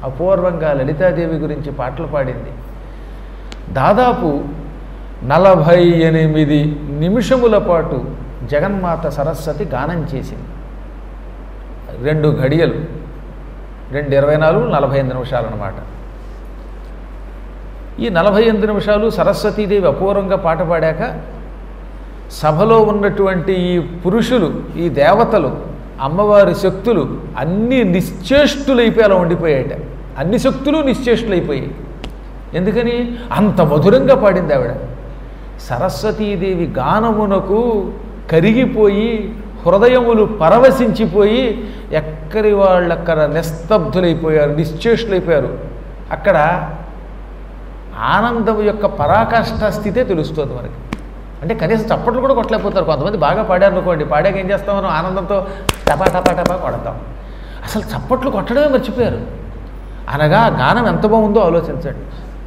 అపూర్వంగా లలితాదేవి గురించి పాటలు పాడింది. దాదాపు నలభై ఎనిమిది నిమిషముల పాటు జగన్మాత సరస్వతి గానం చేసింది. రెండు ఘడియలు, రెండు ఇరవై నాలుగు నలభై ఎనిమిది నిమిషాలు అన్నమాట. ఈ నలభై ఎనిమిది నిమిషాలు సరస్వతీదేవి అపూర్వంగా పాట పాడాక సభలో ఉన్నటువంటి ఈ పురుషులు, ఈ దేవతలు, అమ్మవారి శక్తులు అన్నీ నిశ్చేష్టులైపోయి అలా ఉండిపోయాయట. అన్ని శక్తులు నిశ్చేష్టులైపోయాయి. ఎందుకని? అంత మధురంగా పాడింది ఆవిడ. సరస్వతీదేవి గానమునకు కరిగిపోయి హృదయములు పరవశించిపోయి ఎక్కడి వాళ్ళక్కడ నిస్తబ్దులైపోయారు, నిశ్చేష్టులైపోయారు. అక్కడ ఆనందం యొక్క పరాకాష్ఠ స్థితే తెలుస్తుంది మనకి. అంటే కనీసం చప్పట్లు కూడా కొట్టలేకపోతారు. కొంతమంది బాగా పాడారు అనుకోండి, పాడాక ఏం చేస్తాం మనం? ఆనందంతో టపా టపా టపా కొడతాం. అసలు చప్పట్లు కొట్టడమే మర్చిపోయారు. అనగా గానం ఎంత బాగుందో ఆలోచించండి.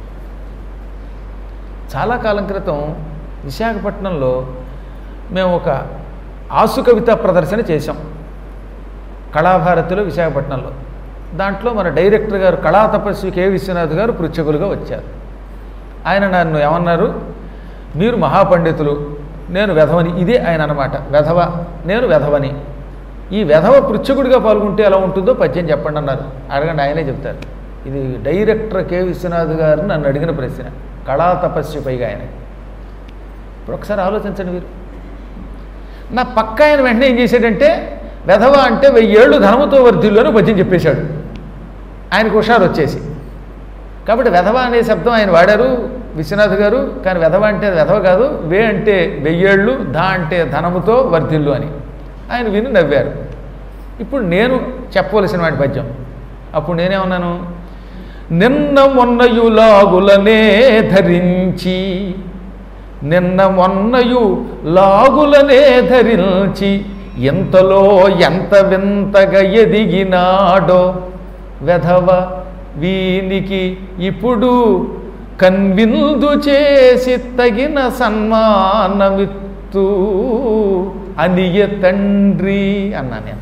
చాలా కాలం క్రితం విశాఖపట్నంలో మేము ఒక ఆసు కవిత ప్రదర్శన చేశాం, కళాభారతిలో విశాఖపట్నంలో. దాంట్లో మన డైరెక్టర్ గారు కళా తపస్వి కె విశ్వనాథ్ గారు పృచ్ఛకులుగా వచ్చారు. ఆయన నన్ను ఏమన్నారు, మీరు మహాపండితులు, నేను వెధవని. ఇదే ఆయన అన్నమాట, వెధవ, నేను వెధవని. ఈ వెధవ పృచ్ఛకుడిగా పాల్గొంటే ఎలా ఉంటుందో పద్యం చెప్పండి అన్నారు. అడగండి, ఆయనే చెప్తారు. ఇది డైరెక్టర్ కె విశ్వనాథ్ గారు నన్ను అడిగిన ప్రశ్న, కళా తపస్వి పైగా ఆయన. ఇప్పుడు ఒకసారి ఆలోచించండి మీరు. నా పక్క ఆయన వెంటనే ఏం చేశాడంటే, వెధవ అంటే వెయ్యేళ్ళు ధనముతో వర్ధిల్లు అని పద్యం చెప్పేశాడు. ఆయనకు హుషారు వచ్చేసి. కాబట్టి వెధవ అనే శబ్దం ఆయన వాడారు విశ్వనాథ్ గారు. కానీ వెధవ అంటే వెధవ కాదు, వే అంటే వెయ్యేళ్ళు, ధ అంటే ధనముతో వర్ధిల్లు అని. ఆయన విని నవ్వారు. ఇప్పుడు నేను చెప్పవలసిన వాడి పద్యం. అప్పుడు నేనేమన్నాను, నిన్న మొన్నయులాగులనే ధరించి, నిన్న మొన్నయు లాగులనే ధరించి, ఎంతలో ఎంత వింతగా ఎదిగినాడో వెధవ వీనికి ఇప్పుడు కన్విందు చేసి తగిన సన్మానమిత్తు అనియ తండ్రి అన్నా నేను.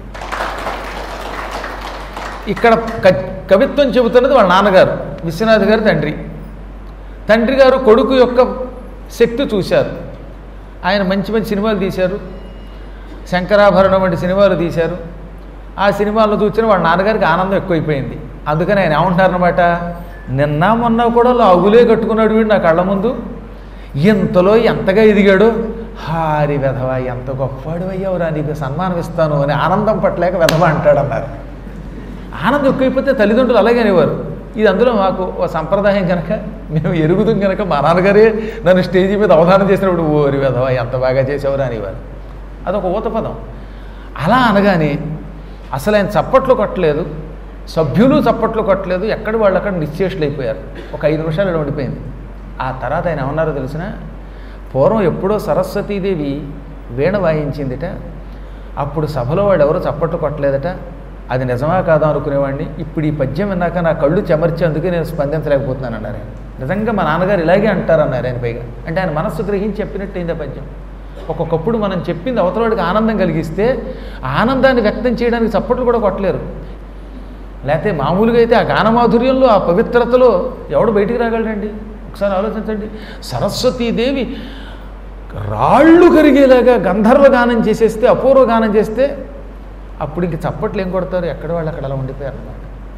ఇక్కడ కవిత్వం చెబుతున్నది వాళ్ళ నాన్నగారు, విశ్వనాథ్ గారు తండ్రి. తండ్రి గారు కొడుకు యొక్క శక్తి చూశారు. ఆయన మంచి మంచి సినిమాలు తీశారు, శంకరాభరణం వంటి సినిమాలు తీశారు. ఆ సినిమాలను చూసిన వాళ్ళ నాన్నగారికి ఆనందం ఎక్కువైపోయింది. అందుకని ఆయన ఏమంటున్నారనమాట, నిన్న మొన్న కూడా లాగులే కట్టుకున్నాడు వీడు నా కళ్ళ ముందు, ఎంతలో ఎంతగా ఎదిగాడు, హారి వెధవ ఎంత గొప్పవాడు అయ్యావురా, నీకు సన్మానం ఇస్తాను అని ఆనందం పట్టలేక వెధవ అంటాడన్నారు. ఆనందం ఎక్కువైపోతే తల్లిదండ్రులు అలాగే అనేవారు. ఇది అందులో మాకు ఓ సంప్రదాయం కనుక మేము ఎరుగుదాం కనుక మా నాన్నగారే నన్ను స్టేజీ మీద అవధానం చేసినప్పుడు ఓరి వెధవ ఎంత బాగా చేసేవారు అనేవారు. అదొక ఊత పదం. అలా అనగానే అసలు ఆయన చప్పట్లు కొట్టలేదు, సభ్యులు చప్పట్లు కొట్టలేదు, ఎక్కడి వాళ్ళు అక్కడ నిశ్చేష్లు అయిపోయారు. ఒక ఐదు నిమిషాలు ఇలా ఉండిపోయింది. ఆ తర్వాత ఆయన ఏమన్నారో తెలిసిన, పూర్వం ఎప్పుడో సరస్వతీదేవి వీణ వాయించిందిట, అప్పుడు సభలో వాడు ఎవరో చప్పట్లు కొట్టలేదట, అది నిజమా కాదా అనుకునేవాడిని. ఇప్పుడు ఈ పద్యం విన్నాక నా కళ్ళు చెమర్చి అందుకే నేను స్పందించలేకపోతున్నాను అన్నారు ఆయన. నిజంగా మా నాన్నగారు ఇలాగే అంటారన్నారు ఆయన పైగా. అంటే ఆయన మనస్సు గ్రహించి చెప్పినట్టయింది ఆ పద్యం. ఒక్కొక్కప్పుడు మనం చెప్పింది అవతలవాడికి ఆనందం కలిగిస్తే ఆనందాన్ని వ్యక్తం చేయడానికి చప్పట్లు కూడా కొట్టలేరు. లేకపోతే మామూలుగా అయితే ఆ గానమాధుర్యంలో, ఆ పవిత్రతలో ఎవడు బయటికి రాగలడండి? ఒకసారి ఆలోచించండి. సరస్వతీదేవి రాళ్ళు కరిగేలాగా గంధర్వ గానం చేసేస్తే, అపూర్వ గానం చేస్తే అప్పుడు ఇంక చప్పట్లు ఏం కొడతారు? ఎక్కడ వాళ్ళు అక్కడ అలా ఉండిపోయారు అన్నమాట.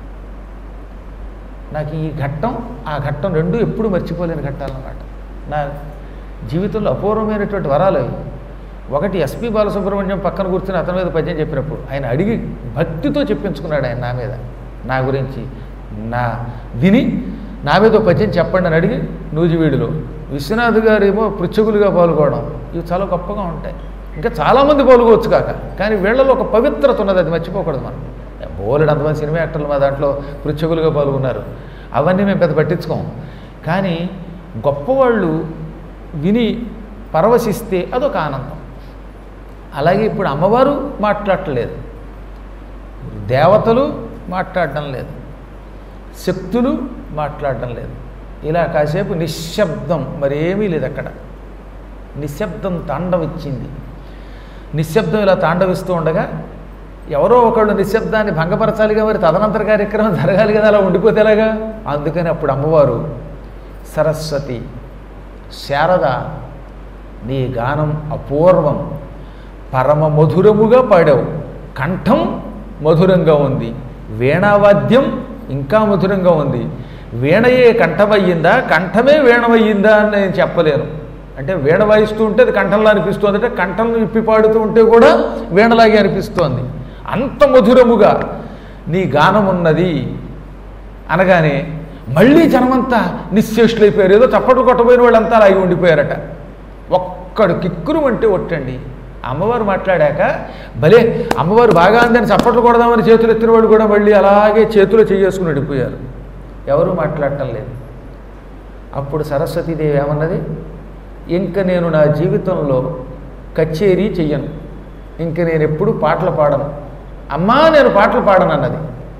నాకు ఈ ఘట్టం ఆ ఘట్టం రెండు ఎప్పుడు మర్చిపోలేని ఘట్టాలన్నమాట. నా జీవితంలో అపూర్వమైనటువంటి వరాలు అవి. ఒకటి ఎస్పి బాలసుబ్రహ్మణ్యం పక్కన కూర్చుని అతని మీద పద్యం చెప్పినప్పుడు ఆయన అడిగి భక్తితో చెప్పించుకున్నాడు. ఆయన నా మీద, నా గురించి నా విని నా మీద పద్యం చెప్పండి అని అడిగి నూజివీడులో. విశ్వనాథ్ గారు ఏమో పృచ్ఛకులుగా పాల్గొనడం, ఇవి చాలా గొప్పగా ఉంటాయి. ఇంకా చాలామంది పాల్గొవచ్చు కాక, కానీ వీళ్ళలో ఒక పవిత్రత ఉన్నది, అది మర్చిపోకూడదు మనం. బోలెడు అంతమంది సినిమా యాక్టర్లు మా దాంట్లో పృచ్ఛకులుగా పాల్గొన్నారు, అవన్నీ మేము పెద్ద పట్టించుకోం. కానీ గొప్పవాళ్ళు విని పరవశిస్తే అదొక ఆనందం. అలాగే ఇప్పుడు అమ్మవారు మాట్లాడట్లేదు, దేవతలు మాట్లాడడం లేదు, శక్తులు మాట్లాడడం లేదు. ఇలా కాసేపు నిశ్శబ్దం, మరేమీ లేదు అక్కడ. నిశ్శబ్దం తాండవిచ్చింది. నిశ్శబ్దం ఇలా తాండవిస్తూ ఉండగా ఎవరో ఒకళ్ళు నిశ్శబ్దాన్ని భంగపరచాలిగా, మరి తదనంతర కార్యక్రమం జరగాలి కదా, అలా ఉండిపోతే ఎలాగా? అందుకని అప్పుడు అమ్మవారు సరస్వతి, శారద నీ గానం అపూర్వం, పరమ మధురముగా పాడావు, కంఠం మధురంగా ఉంది, వీణావాద్యం ఇంకా మధురంగా ఉంది. వీణయే కంఠమయ్యిందా, కంఠమే వీణమయ్యిందా అని నేను చెప్పలేను. అంటే వీణ వాయిస్తూ ఉంటే అది కంఠంలా అనిపిస్తుంది, అంటే కంఠం ఇప్పి పాడుతూ ఉంటే కూడా వీణలాగే అనిపిస్తోంది. అంత మధురముగా నీ గానం ఉన్నది అనగానే మళ్ళీ జనమంతా నిశ్చేష్లైపోయారు. ఏదో చప్పట్లు కొట్టబోయిన వాళ్ళంతా అలాగే ఉండిపోయారట. ఒక్కడు కిక్కురు అంటే ఒట్టండి. అమ్మవారు మాట్లాడాక భలే అమ్మవారు బాగా అందని చప్పట్లు కొడదామని చేతులు ఎత్తిన వాడు కూడా మళ్ళీ అలాగే చేతులు చేసుకుని వెళ్ళిపోయారు. ఎవరూ మాట్లాడటం లేదు. అప్పుడు సరస్వతీదేవి ఏమన్నది, ఇంక నేను నా జీవితంలో కచేరీ చెయ్యను, ఇంక నేను ఎప్పుడు పాటలు పాడను, అమ్మా నేను పాటలు పాడను అన్నది.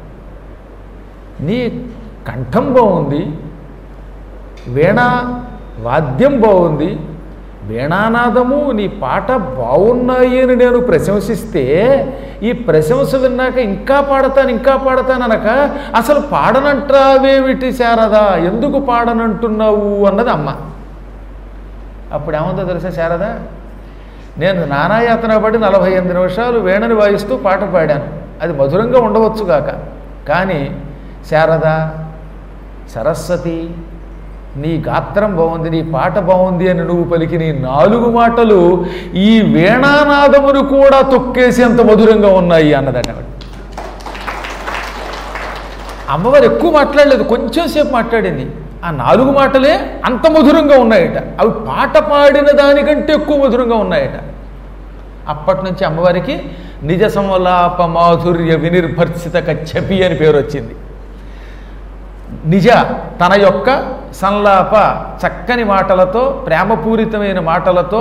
నీ కంఠం బాగుంది, వీణా వాద్యం బాగుంది, వీణానాదము నీ పాట బాగున్నాయి అని నేను ప్రశంసిస్తే, ఈ ప్రశంస విన్నాక ఇంకా పాడతాను ఇంకా పాడతాను అనక అసలు పాడనంటావేమిటి శారదా, ఎందుకు పాడనంటున్నావు అన్నది అమ్మ. అప్పుడు ఏముందో తెలుసా శారద, నేను నానాయాతన పడి నలభై ఎనిమిది నిమిషాలు వీణని వాయిస్తూ పాట పాడాను, అది మధురంగా ఉండవచ్చుగాక, కానీ శారద సరస్వతి నీ గాత్రం బాగుంది, నీ పాట బాగుంది అని నువ్వు పలికి నీ నాలుగు మాటలు ఈ వీణానాదమును కూడా తొక్కేసి అంత మధురంగా ఉన్నాయి అన్నదండి ఆవిడ. అమ్మవారు ఎక్కువ మాట్లాడలేదు, కొంచెం సేపు మాట్లాడింది. ఆ నాలుగు మాటలే అంత మధురంగా ఉన్నాయట, అవి పాట పాడిన దానికంటే ఎక్కువ మధురంగా ఉన్నాయట. అప్పటి నుంచి అమ్మవారికి నిజ సంలాప మాధుర్య వినిర్భర్సిత కచ్చపి అని పేరు వచ్చింది. నిజ తన యొక్క సంలాప చక్కని మాటలతో, ప్రేమపూరితమైన మాటలతో,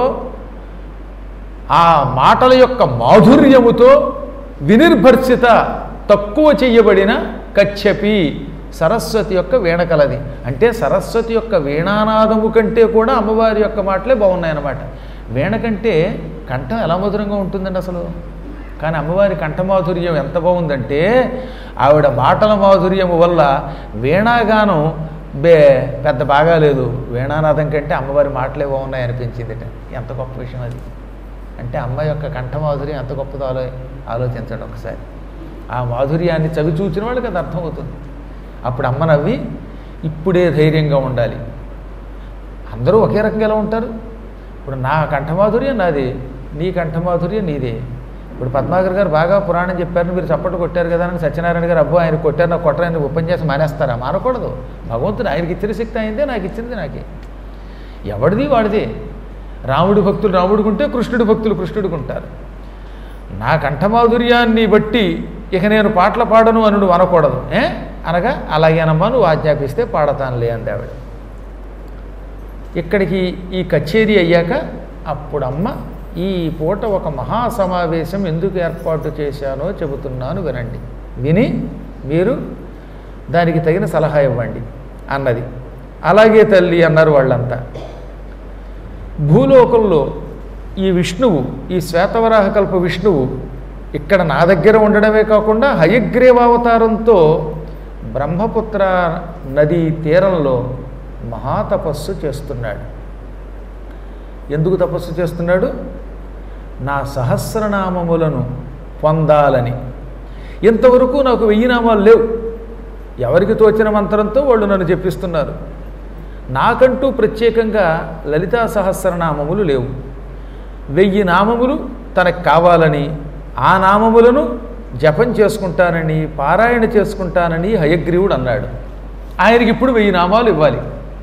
ఆ మాటల యొక్క మాధుర్యముతో వినిర్భర్సిత తక్కువ చెయ్యబడిన కచ్చపి సరస్వతి యొక్క వీణ కలది. అంటే సరస్వతి యొక్క వీణానాదము కంటే కూడా అమ్మవారి యొక్క మాటలే బాగున్నాయన్నమాట. వీణ కంటే కంఠం ఎలా మధురంగా ఉంటుందండి అసలు. కానీ అమ్మవారి కంఠమాధుర్యం ఎంత బాగుందంటే, ఆవిడ మాటల మాధుర్యము వల్ల వీణాగానం బే పెద్ద బాగాలేదు, వీణానాదం కంటే అమ్మవారి మాటలే బాగున్నాయి అనిపించింది. ఎంత గొప్ప విషయం అది. అంటే అమ్మ యొక్క కంఠమాధుర్యం ఎంత గొప్పదో ఆలో ఆలోచించండి ఒకసారి. ఆ మాధుర్యాన్ని చవి చూచిన వాళ్ళకి అది అర్థమవుతుంది. అప్పుడు అమ్మ నవ్వి, ఇప్పుడే ధైర్యంగా ఉండాలి, అందరూ ఒకే రకంగా ఎలా ఉంటారు, ఇప్పుడు నా కంఠమాధుర్యం నాది, నీ కంఠమాధుర్యం నీదే. ఇప్పుడు పద్మాకర్ గారు బాగా పురాణం చెప్పారని మీరు చప్పట్లు కొట్టారు కదా అని సత్యనారాయణ గారు అబ్బో ఆయన కొట్టారు నాకు కొట్టరాని ఉపన్యాసం మానేస్తారా? మానకూడదు. భగవంతుడు ఆయనకి ఇచ్చిన శక్తి అయిందే, నాకు ఇచ్చింది నాకే. ఎవడిది వాడిదే. రాముడి భక్తులు రాముడికి ఉంటే కృష్ణుడి భక్తులు కృష్ణుడికి ఉంటారు. నా కంఠమాధుర్యాన్ని బట్టి ఇక నేను పాటలు పాడను అని నువ్వు అనకూడదు. ఏ అనగా అలాగేనమ్మా నువ్వు ఆజ్ఞాపిస్తే పాడతానులే అంది ఆవిడ. ఇక్కడికి ఈ కచేరీ అయ్యాక అప్పుడు అమ్మ, ఈ పూట ఒక మహాసమావేశం ఎందుకు ఏర్పాటు చేశానో చెబుతున్నాను వినండి, విని మీరు దానికి తగిన సలహా ఇవ్వండి అన్నది. అలాగే తల్లి అన్నారు వాళ్ళంతా. భూలోకంలో ఈ విష్ణువు, ఈ శ్వేతవరాహ కల్ప విష్ణువు ఇక్కడ నా దగ్గర ఉండడమే కాకుండా హయగ్రీవావతారంతో బ్రహ్మపుత్ర నదీ తీరంలో మహాతపస్సు చేస్తున్నాడు. ఎందుకు తపస్సు చేస్తున్నాడు? నా సహస్రనామములను పొందాలని. ఇంతవరకు నాకు వెయ్యి నామాలు లేవు, ఎవరికి తోచిన మంత్రంతో వాళ్ళు నన్ను చెప్పిస్తున్నారు. నాకంటూ ప్రత్యేకంగా లలితా సహస్రనామములు లేవు. వెయ్యి నామములు తనకు కావాలని, ఆ నామములను జపం చేసుకుంటానని, పారాయణ చేసుకుంటానని హయగ్రీవుడు అన్నాడు. ఆయనకి ఇప్పుడు వెయ్యి నామాలు ఇవ్వాలి.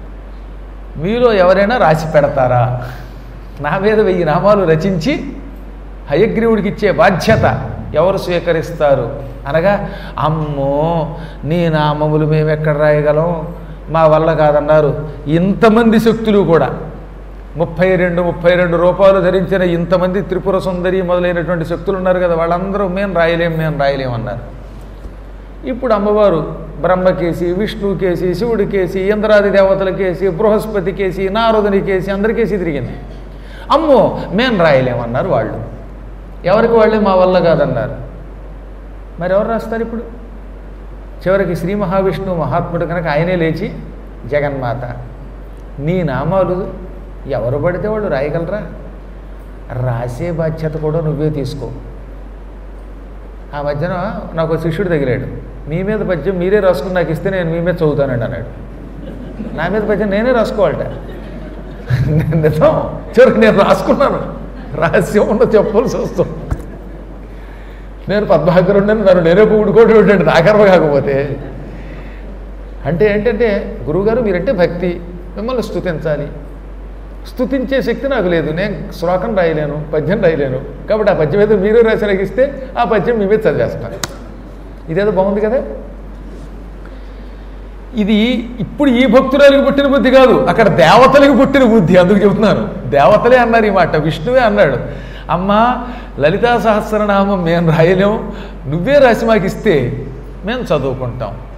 మీలో ఎవరైనా రాసి పెడతారా? నా మీద వెయ్యి నామాలు రచించి హయగ్రీవుడికి ఇచ్చే బాధ్యత ఎవరు స్వీకరిస్తారు అనగా, అమ్మో నీ నామములు మేము ఎక్కడ రాయగలం, మా వల్ల కాదన్నారు. ఇంతమంది శక్తులు కూడా ముప్పై రెండు ముప్పై రెండు రూపాయలు ధరించిన ఇంతమంది త్రిపుర సుందరి మొదలైనటువంటి శక్తులు ఉన్నారు కదా, వాళ్ళందరూ మేము రాయలేం మేము రాయలేమన్నారు. ఇప్పుడు అమ్మవారు బ్రహ్మకేసి, విష్ణుకేసి, శివుడికేసి, ఇంద్రాది దేవతలకేసి, బృహస్పతికేసి, నారదునికేసి, అందరికేసి తిరిగింది. అమ్మో మేము రాయలేమన్నారు వాళ్ళు. ఎవరికి వాళ్ళే మా వల్ల కాదన్నారు. మరి ఎవరు రాస్తారు ఇప్పుడు? చివరికి శ్రీ మహావిష్ణువు మహాత్ముడు కనుక ఆయనే లేచి, జగన్మాత నీ నామాలు ఎవరు పడితే వాళ్ళు రాయగలరా? రాసే బాధ్యత కూడా నువ్వే తీసుకో. ఆ మధ్యన నాకు శిష్యుడు తగిలాడు, మీ మీద పద్యం మీరే రాసుకుని నాకు ఇస్తే నేను మీ మీద చదువుతానండి అన్నాడు. నా మీద పద్యం నేనే రాసుకోవాలట. నిజం, చివరికి నేను రాసుకున్నాను. రహస్యం ఉన్న చెప్పాల్సి వస్తుంది. నేను పద్మాకరుండని నన్ను నేనే పూడుకోవడం ఏంటంటే నా కర్మ కాకపోతే. అంటే ఏంటంటే గురువుగారు మీరంటే భక్తి, మిమ్మల్ని స్తుతించాలి. స్తుతించే శక్తి నాకు లేదు, నేను శ్లోకం రాయలేను, పద్యం రాయలేను. కాబట్టి ఆ పద్యం ఏదో మీరే రాసి నాకు ఇస్తే ఆ పద్యం మీ మీద చదివేస్తాను. ఇదేదో బాగుంది కదా. ఇది ఇప్పుడు ఈ భక్తురాలికి పుట్టిన బుద్ధి కాదు, అక్కడ దేవతలకు పుట్టిన బుద్ధి. అందుకు చెబుతున్నాను, దేవతలే అన్నారు ఈ మాట. విష్ణువే అన్నాడు, అమ్మా లలితా సహస్రనామం మేము రాయలేము, నువ్వే రాసి మాకు ఇస్తే మేము చదువుకుంటాం.